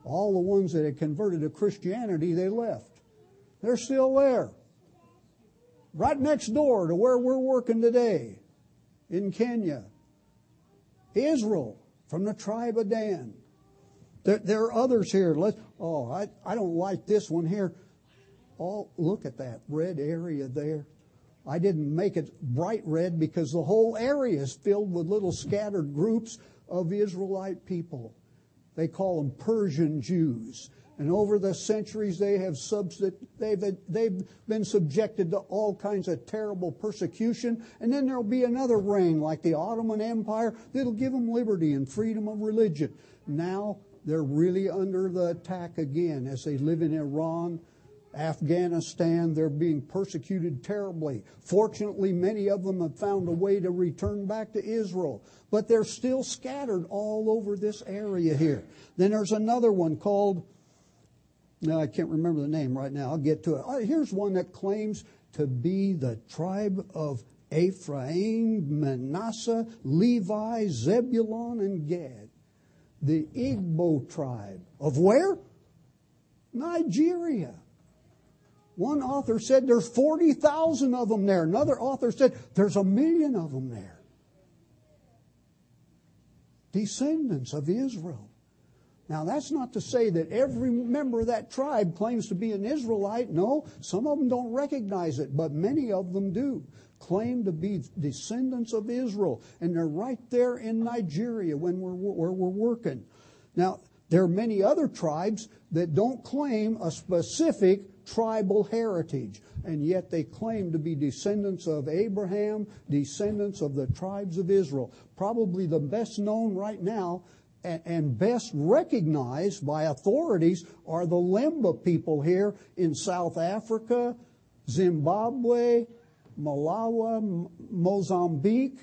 All the ones that had converted to Christianity, they left. They're still there. Right next door to where we're working today in Kenya. Israel, from the tribe of Dan. There, there are others here. Let's, oh, I, I don't like this one here. Oh, look at that red area there. I didn't make it bright red because the whole area is filled with little scattered groups of Israelite people. They call them Persian Jews. And over the centuries, they have substit- they've, they've been subjected to all kinds of terrible persecution. And then there'll be another reign like the Ottoman Empire that'll give them liberty and freedom of religion. Now they're really under the attack again as they live in Iran, Afghanistan. They're being persecuted terribly. Fortunately, many of them have found a way to return back to Israel. But they're still scattered all over this area here. Then there's another one called... No, I can't remember the name right now. I'll get to it. Here's one that claims to be the tribe of Ephraim, Manasseh, Levi, Zebulun, and Gad. The Igbo tribe. Of where? Nigeria. One author said there's forty thousand of them there. Another author said there's a million of them there. Descendants of Israel. Now, that's not to say that every member of that tribe claims to be an Israelite. No, some of them don't recognize it, but many of them do claim to be descendants of Israel. And they're right there in Nigeria when we're, where we're working. Now, there are many other tribes that don't claim a specific tribal heritage, and yet they claim to be descendants of Abraham, descendants of the tribes of Israel. Probably the best known right now and best recognized by authorities are the Lemba people here in South Africa, Zimbabwe, Malawi, Mozambique,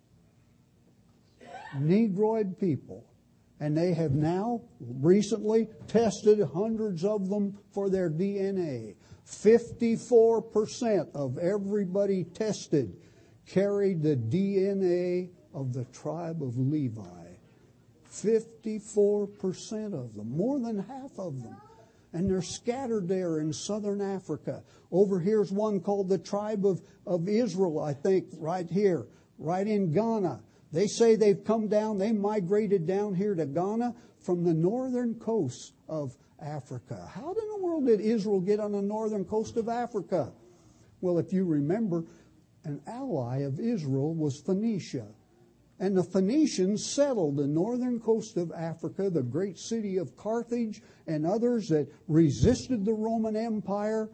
Negroid people. And they have now recently tested hundreds of them for their D N A. fifty-four percent of everybody tested carried the D N A of the tribe of Levi. fifty-four percent of them, more than half of them. And they're scattered there in southern Africa. Over here's one called the tribe of, of Israel, I think, right here, right in Ghana. They say they've come down, they migrated down here to Ghana from the northern coast of Africa. How in the world did Israel get on the northern coast of Africa? Well, if you remember, an ally of Israel was Phoenicia. And the Phoenicians settled the northern coast of Africa, the great city of Carthage, and others that resisted the Roman Empire.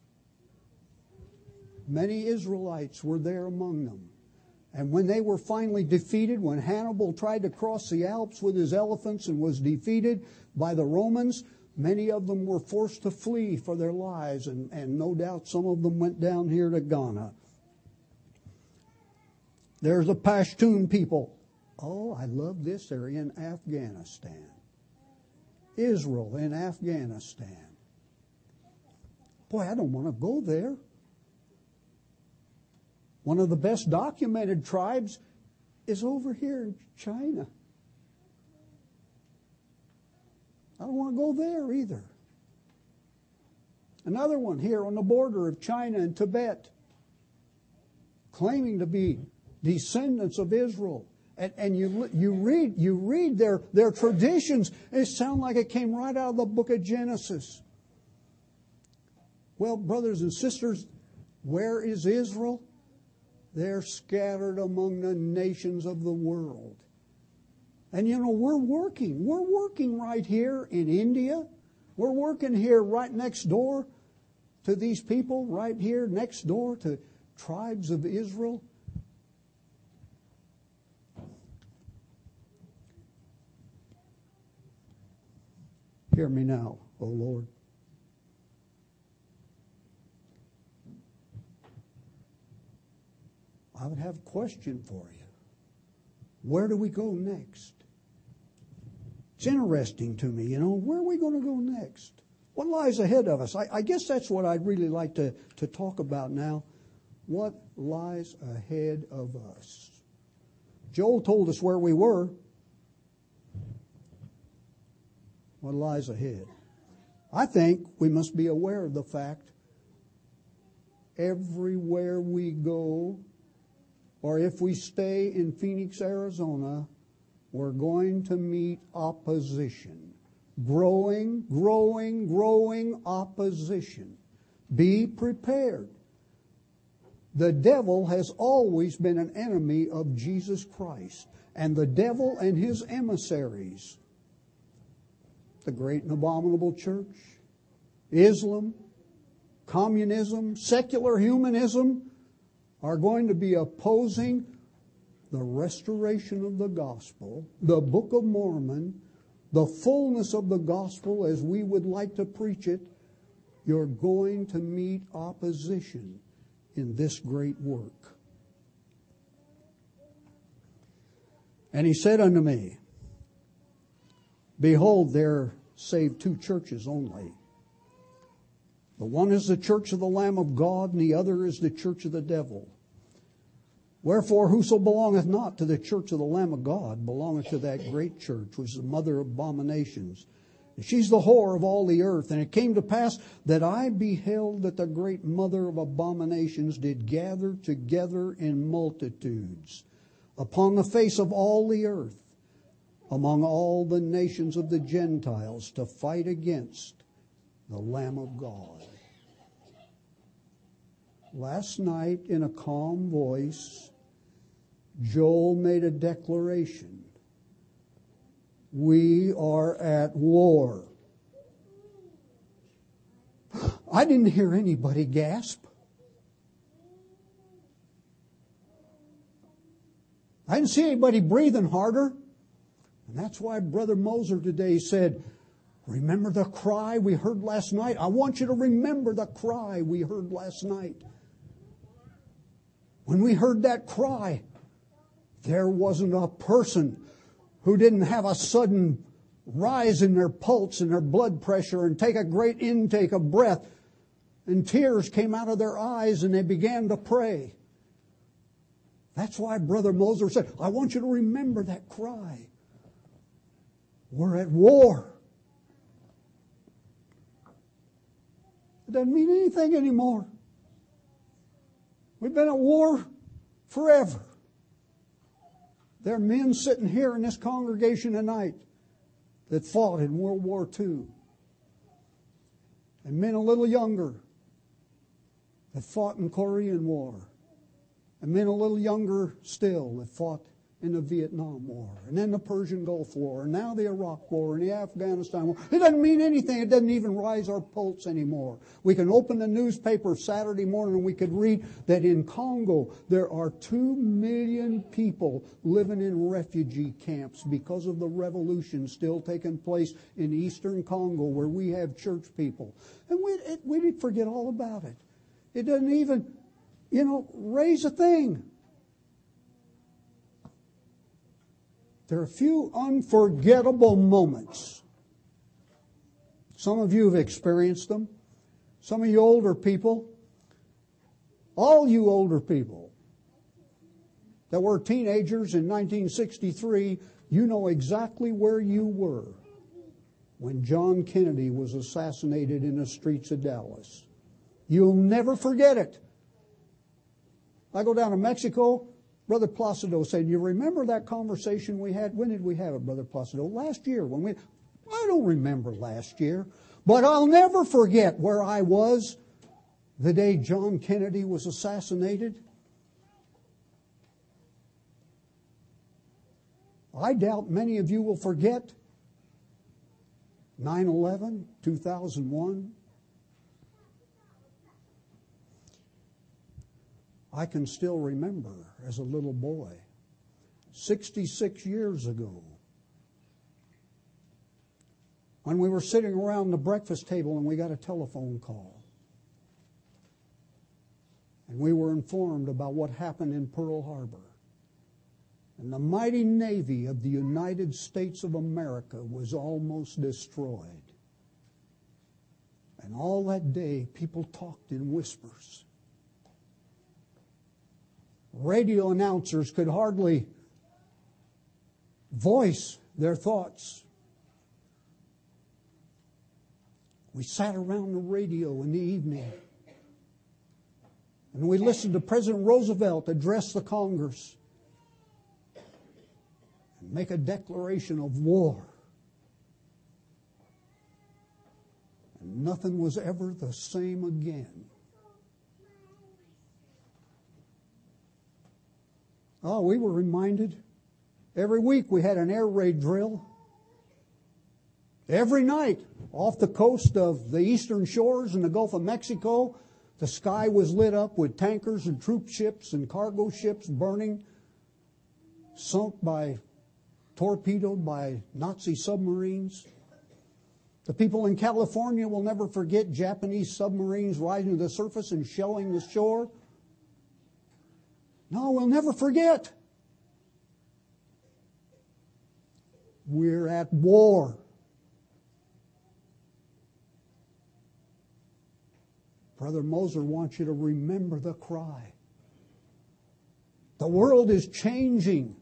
Many Israelites were there among them. And when they were finally defeated, when Hannibal tried to cross the Alps with his elephants and was defeated by the Romans, many of them were forced to flee for their lives, and, and no doubt some of them went down here to Ghana. There's the Pashtun people. Oh, I love this. They're in Afghanistan. Israel in Afghanistan. Boy, I don't want to go there. One of the best documented tribes is over here in China. I don't want to go there either. Another one here on the border of China and Tibet, claiming to be descendants of Israel. And, and you you read you read their, their traditions, and it sounds like it came right out of the book of Genesis. Well, brothers and sisters, where is Israel? They're scattered among the nations of the world. And you know, we're working. We're working right here in India. We're working here right next door to these people, right here next door to tribes of Israel. Hear me now, O Lord. I would have a question for you. Where do we go next? It's interesting to me, you know, where are we going to go next? What lies ahead of us? I, I guess that's what I'd really like to, to talk about now. What lies ahead of us? Joel told us where we were. what lies ahead. I think we must be aware of the fact everywhere we go, or if we stay in Phoenix, Arizona, we're going to meet opposition. Growing, growing, growing opposition. Be prepared. The devil has always been an enemy of Jesus Christ. And the devil and his emissaries, the great and abominable church, Islam, communism, secular humanism, are going to be opposing the restoration of the gospel, the Book of Mormon, the fullness of the gospel as we would like to preach it. You're going to meet opposition in this great work. And he said unto me, behold, there save two churches only. The one is the church of the Lamb of God, and the other is the church of the devil. Wherefore, whoso belongeth not to the church of the Lamb of God belongeth to that great church, which is the mother of abominations. And she's the whore of all the earth. And it came to pass that I beheld that the great mother of abominations did gather together in multitudes upon the face of all the earth, among all the nations of the Gentiles, to fight against the Lamb of God. Last night, in a calm voice, Joel made a declaration. We are at war. I didn't hear anybody gasp. I didn't see anybody breathing harder. And that's why Brother Moser today said, remember the cry we heard last night? I want you to remember the cry we heard last night. When we heard that cry, there wasn't a person who didn't have a sudden rise in their pulse and their blood pressure and take a great intake of breath. And tears came out of their eyes and they began to pray. That's why Brother Moser said, I want you to remember that cry. We're at war. It doesn't mean anything anymore. We've been at war forever. There are men sitting here in this congregation tonight that fought in World War Two. And men a little younger that fought in Korean War. And men a little younger still that fought in the Vietnam War, and then the Persian Gulf War, and now the Iraq War, and the Afghanistan War. It doesn't mean anything. It doesn't even rise our pulse anymore. We can open the newspaper Saturday morning and we could read that in Congo there are two million people living in refugee camps because of the revolution still taking place in eastern Congo where we have church people. And we, it, we forget all about it. It doesn't even, you know, raise a thing. There are a few unforgettable moments. Some of you have experienced them. Some of you older people, all you older people that were teenagers in nineteen sixty-three, you know exactly where you were when John Kennedy was assassinated in the streets of Dallas. You'll never forget it. I go down to Mexico. Brother Placido said, you remember that conversation we had? When did we have it, Brother Placido? Last year. When we, I don't remember last year. But I'll never forget where I was the day John Kennedy was assassinated. I doubt many of you will forget nine eleven, two thousand one. I can still remember as a little boy, sixty-six years ago, when we were sitting around the breakfast table and we got a telephone call. And we were informed about what happened in Pearl Harbor. And the mighty Navy of the United States of America was almost destroyed. And all that day, people talked in whispers. Radio announcers could hardly voice their thoughts. We sat around the radio in the evening. And we listened to President Roosevelt address the Congress and make a declaration of war. And nothing was ever the same again. Oh, we were reminded. Every week we had an air raid drill. Every night off the coast of the eastern shores and the Gulf of Mexico, the sky was lit up with tankers and troop ships and cargo ships burning, sunk by, torpedoed by Nazi submarines. The people in California will never forget Japanese submarines rising to the surface and shelling the shore. No, we'll never forget. We're at war. Brother Moser wants you to remember the cry. The world is changing.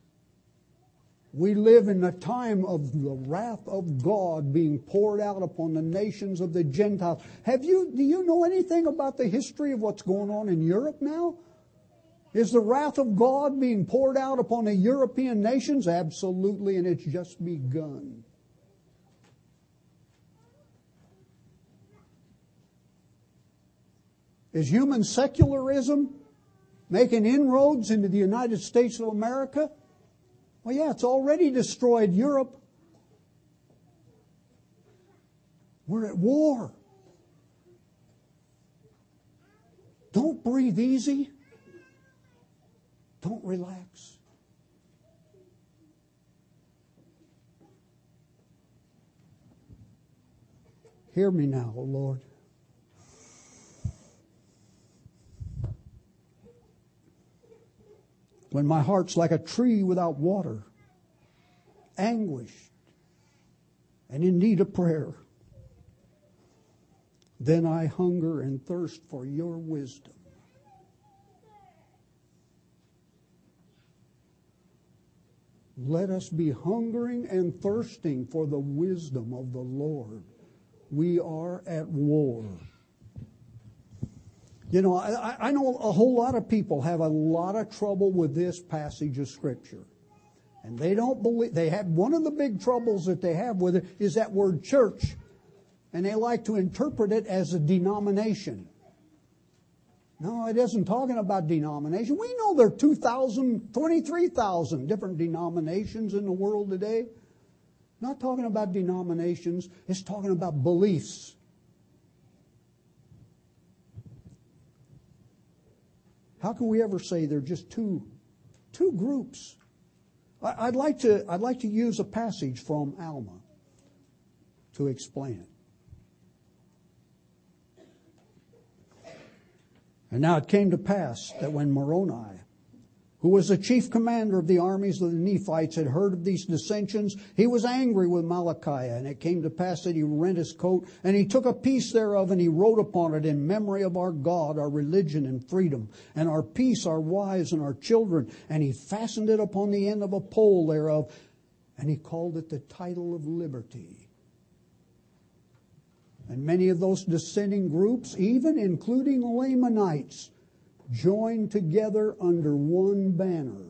We live in a time of the wrath of God being poured out upon the nations of the Gentiles. Have you, do you know anything about the history of what's going on in Europe now? Is the wrath of God being poured out upon the European nations? Absolutely, and it's just begun. Is human secularism making inroads into the United States of America? Well, yeah, it's already destroyed Europe. We're at war. Don't breathe easy. Don't relax. Hear me now, O Lord. When my heart's like a tree without water, anguished and in need of prayer, then I hunger and thirst for your wisdom. Let us be hungering and thirsting for the wisdom of the Lord. We are at war. You know, I, I know a whole lot of people have a lot of trouble with this passage of Scripture. And they don't believe, they have, one of the big troubles that they have with it is that word church. And they like to interpret it as a denomination. No, it isn't talking about denomination. We know there are two thousand, twenty-three thousand different denominations in the world today. Not talking about denominations, it's talking about beliefs. How can we ever say there are just two, two groups? I'd like to, I'd like to use a passage from Alma to explain it. And now it came to pass that when Moroni, who was the chief commander of the armies of the Nephites, had heard of these dissensions, he was angry with Malachi. And it came to pass that he rent his coat, and he took a piece thereof, and he wrote upon it, in memory of our God, our religion and freedom, and our peace, our wives, and our children. And he fastened it upon the end of a pole thereof, and he called it the title of liberty. And many of those dissenting groups, even including Lamanites, joined together under one banner.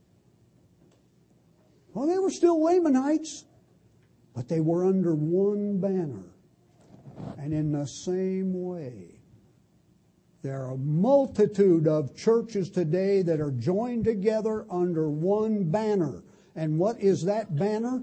Well, they were still Lamanites, but they were under one banner. And in the same way, there are a multitude of churches today that are joined together under one banner. And what is that banner?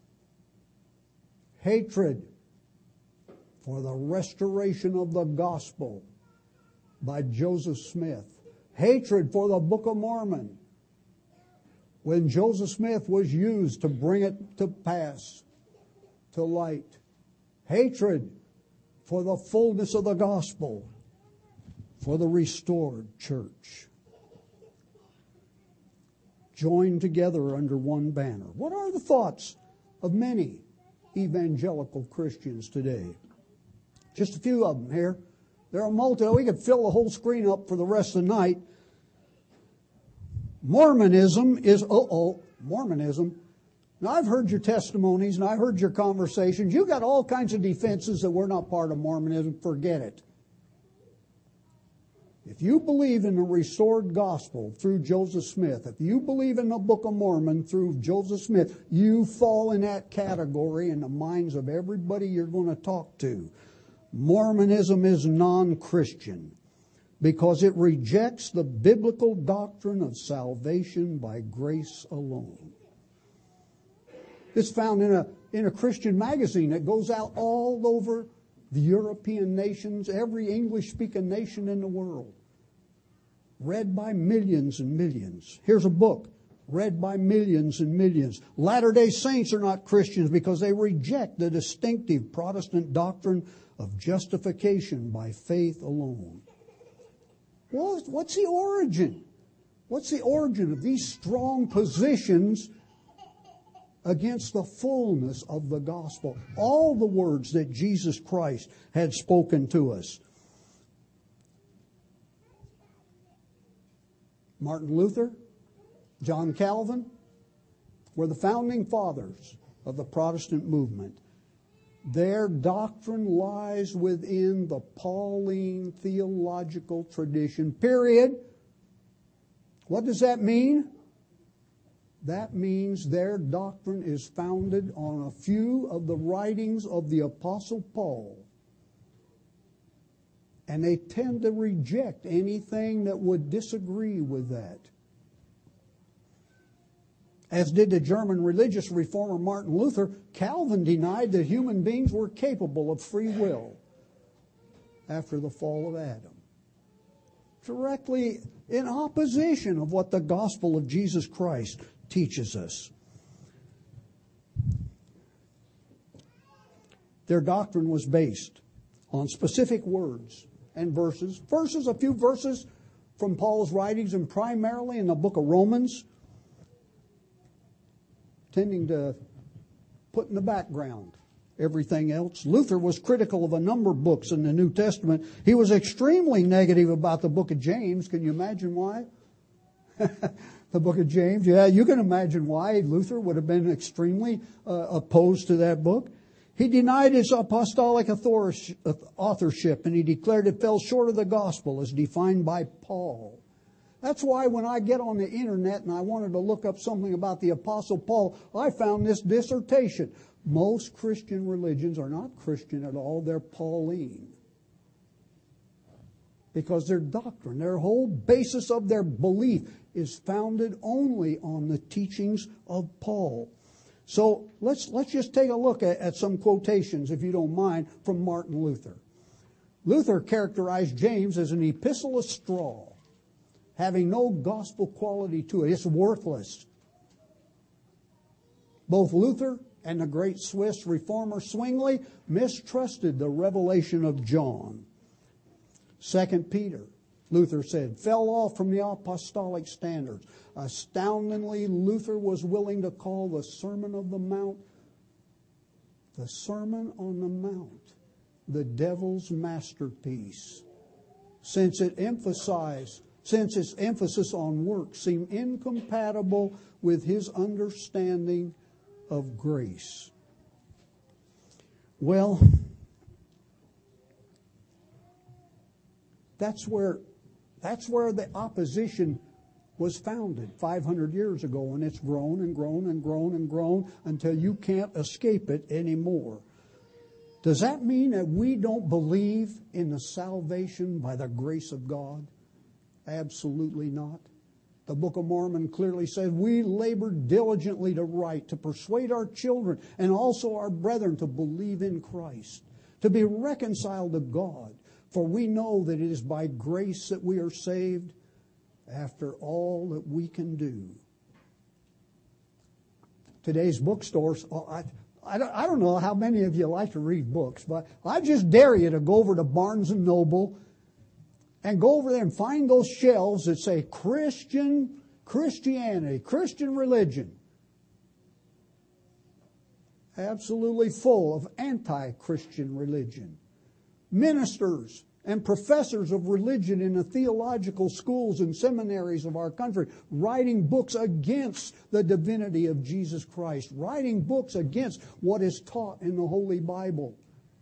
Hatred for the restoration of the gospel by Joseph Smith. Hatred for the Book of Mormon, when Joseph Smith was used to bring it to pass, to light. Hatred for the fullness of the gospel, for the restored church. Joined together under one banner. What are the thoughts of many evangelical Christians today? Just a few of them here. There are multiple. We could fill the whole screen up for the rest of the night. Mormonism is, uh-oh, Mormonism Now, I've heard your testimonies and I've heard your conversations. You got all kinds of defenses that we're not part of Mormonism. Forget it. If you believe in the restored gospel through Joseph Smith, if you believe in the Book of Mormon through Joseph Smith, you fall in that category in the minds of everybody you're going to talk to. Mormonism is non-Christian because it rejects the biblical doctrine of salvation by grace alone. It's found in a, in a Christian magazine that goes out all over the European nations, every English-speaking nation in the world. Read by millions and millions. Here's a book read by millions and millions. Latter-day Saints are not Christians because they reject the distinctive Protestant doctrine of justification by faith alone. Well, what's the origin? What's the origin of these strong positions against the fullness of the gospel? All the words that Jesus Christ had spoken to us. Martin Luther, John Calvin were the founding fathers of the Protestant movement. Their doctrine lies within the Pauline theological tradition, period. What does that mean? That means their doctrine is founded on a few of the writings of the Apostle Paul. And they tend to reject anything that would disagree with that. As did the German religious reformer Martin Luther, Calvin denied that human beings were capable of free will after the fall of Adam. Directly in opposition of what the gospel of Jesus Christ teaches us. Their doctrine was based on specific words and verses. Verses, a few verses from Paul's writings, and primarily in the book of Romans, tending to put in the background everything else. Luther was critical of a number of books in the New Testament. He was extremely negative about the book of James. Can you imagine why? The book of James, yeah, you can imagine why Luther would have been extremely uh, opposed to that book. He denied its apostolic authorship, and he declared it fell short of the gospel as defined by Paul. That's why when I get on the internet and I wanted to look up something about the Apostle Paul, I found this dissertation. Most Christian religions are not Christian at all, they're Pauline. Because their doctrine, their whole basis of their belief is founded only on the teachings of Paul. So let's let's just take a look at, at some quotations, if you don't mind, from Martin Luther. Luther characterized James as an epistle of straw, having no gospel quality to it. It's worthless. Both Luther and the great Swiss reformer Zwingli mistrusted the revelation of John. Second Peter, Luther said, fell off from the apostolic standards. Astoundingly, Luther was willing to call the Sermon of the Mount, the Sermon on the Mount, the devil's masterpiece, since it emphasized, since its emphasis on works seemed incompatible with his understanding of grace. Well, that's where that's where the opposition was founded five hundred years ago, and it's grown and grown and grown and grown until you can't escape it anymore. Does that mean that we don't believe in the salvation by the grace of God? Absolutely not. The Book of Mormon clearly says we labor diligently to write, to persuade our children and also our brethren to believe in Christ, to be reconciled to God. For we know that it is by grace that we are saved after all that we can do. Today's bookstores, I, I, don't, I don't know how many of you like to read books, but I just dare you to go over to Barnes and Noble and go over there and find those shelves that say Christian, Christianity, Christian religion. Absolutely full of anti-Christian religion. Ministers and professors of religion in the theological schools and seminaries of our country, writing books against the divinity of Jesus Christ, writing books against what is taught in the Holy Bible.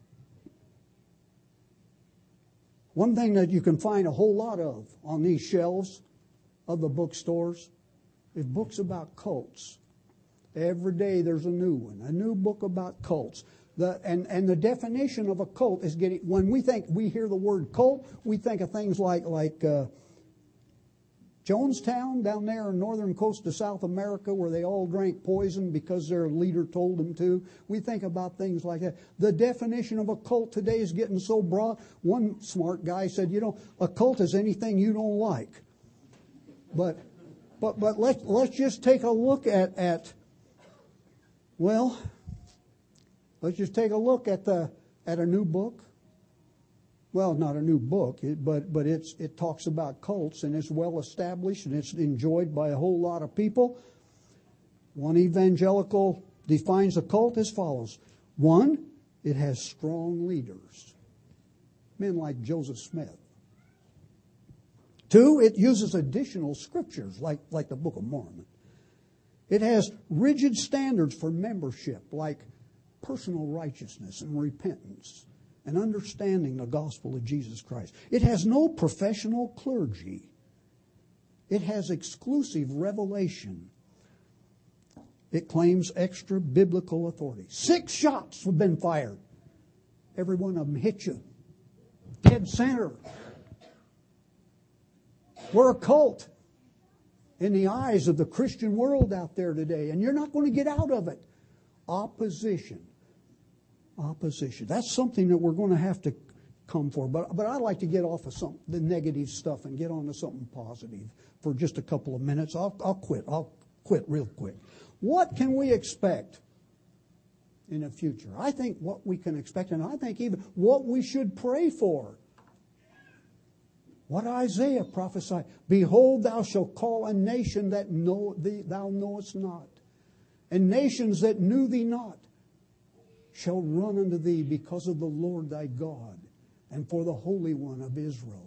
One thing that you can find a whole lot of on these shelves of the bookstores is books about cults. Every day there's a new one, a new book about cults. The, and, and the definition of a cult is getting, when we think, we hear the word cult, we think of things like, like uh, Jonestown down there on northern coast of South America where they all drank poison because their leader told them to. We think about things like that. The definition of a cult today is getting so broad. One smart guy said, you know, a cult is anything you don't like. But but but let's let's just take a look at, at well, let's just take a look at the at a new book. Well, not a new book, but but it's it talks about cults, and it's well established and it's enjoyed by a whole lot of people. One evangelical defines a cult as follows: one, it has strong leaders, men like Joseph Smith. Two, it uses additional scriptures like, like the Book of Mormon. It has rigid standards for membership like personal righteousness and repentance and understanding the gospel of Jesus Christ. It has no professional clergy. It has exclusive revelation. It claims extra biblical authority. Six shots have been fired. Every one of them hit you. Dead center. We're a cult in the eyes of the Christian world out there today, and you're not going to get out of it. Opposition. Opposition. That's something that we're going to have to come for. But but I'd like to get off of some the negative stuff and get on to something positive for just a couple of minutes. I'll I'll quit. I'll quit real quick. What can we expect in the future? I think what we can expect, and I think even what we should pray for. What Isaiah prophesied: behold, thou shalt call a nation that know thee, thou knowest not, and nations that knew thee not shall run unto thee because of the Lord thy God and for the Holy One of Israel.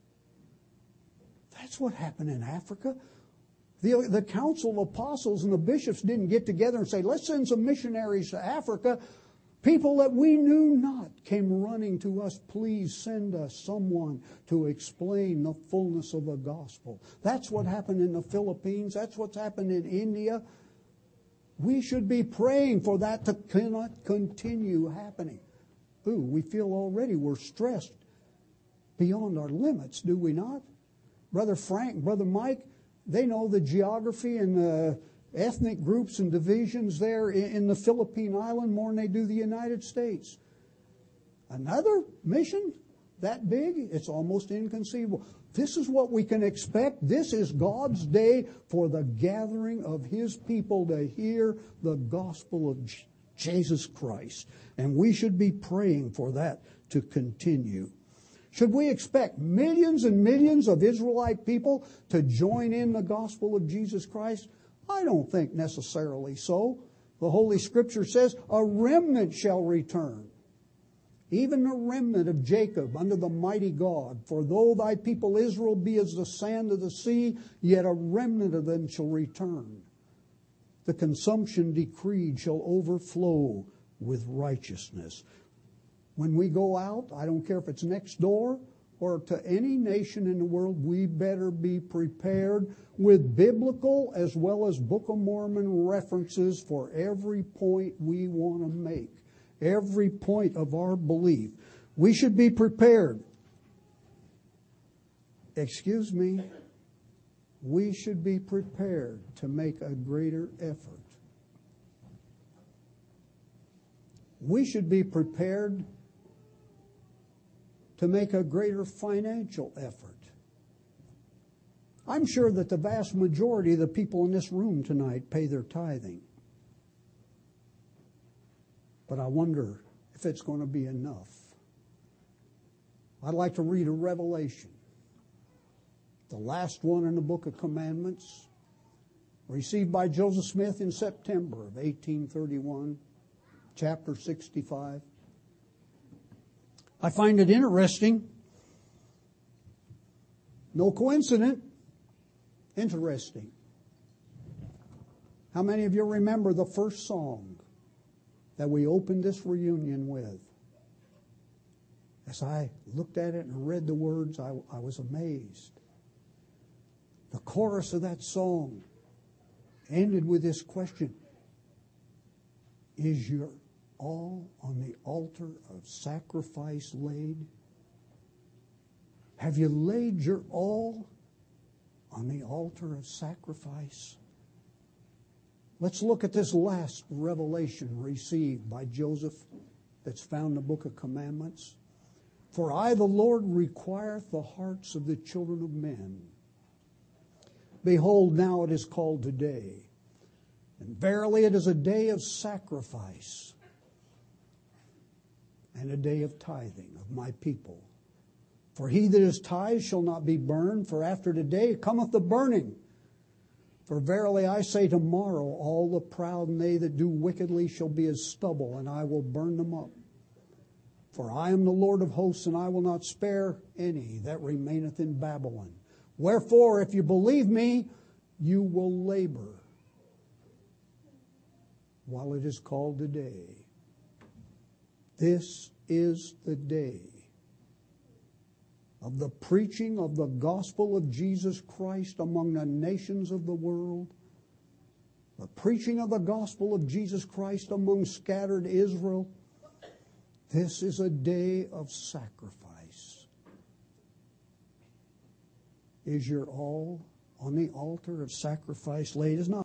That's what happened in Africa. The, the council of apostles and the bishops didn't get together and say, let's send some missionaries to Africa. People that we knew not came running to us, please send us someone to explain the fullness of the gospel. That's what happened in the Philippines. That's what's happened in India. We should be praying for that to cannot continue happening. Ooh, we feel already we're stressed beyond our limits, do we not? Brother Frank, Brother Mike, they know the geography and the ethnic groups and divisions there in the Philippine island more than they do the United States. Another mission that big, it's almost inconceivable. This is what we can expect. This is God's day for the gathering of His people to hear the gospel of Jesus Christ. And we should be praying for that to continue. Should we expect millions and millions of Israelite people to join in the gospel of Jesus Christ? I don't think necessarily so. The Holy Scripture says, a remnant shall return. Even a remnant of Jacob under the mighty God. For though thy people Israel be as the sand of the sea, yet a remnant of them shall return. The consumption decreed shall overflow with righteousness. When we go out, I don't care if it's next door or to any nation in the world, we better be prepared with biblical as well as Book of Mormon references for every point we want to make, every point of our belief. We should be prepared. Excuse me. We should be prepared to make a greater effort. We should be prepared to make a greater financial effort. I'm sure that the vast majority of the people in this room tonight pay their tithing. But I wonder if it's going to be enough. I'd like to read a revelation. The last one in the Book of Commandments, received by Joseph Smith in September of eighteen thirty-one, chapter sixty-five. I find it interesting No coincidence. Interesting. How many of you remember the first song that we opened this reunion with? As I looked at it and read the words, I, I was amazed. The chorus of that song ended with this question: is your all on the altar of sacrifice laid? Have you laid your all on the altar of sacrifice? Let's look at this last revelation received by Joseph that's found in the Book of Commandments. For I, the Lord, requireth the hearts of the children of men. Behold, now it is called today, and verily it is a day of sacrifice and a day of tithing of my people. For he that is tithed shall not be burned, for after today cometh the burning. For verily I say, tomorrow all the proud and they that do wickedly shall be as stubble, and I will burn them up. For I am the Lord of hosts, and I will not spare any that remaineth in Babylon. Wherefore, if you believe me, you will labor while it is called today. This is the day of the preaching of the gospel of Jesus Christ among the nations of the world, the preaching of the gospel of Jesus Christ among scattered Israel. This is a day of sacrifice. Is your all on the altar of sacrifice laid? Is not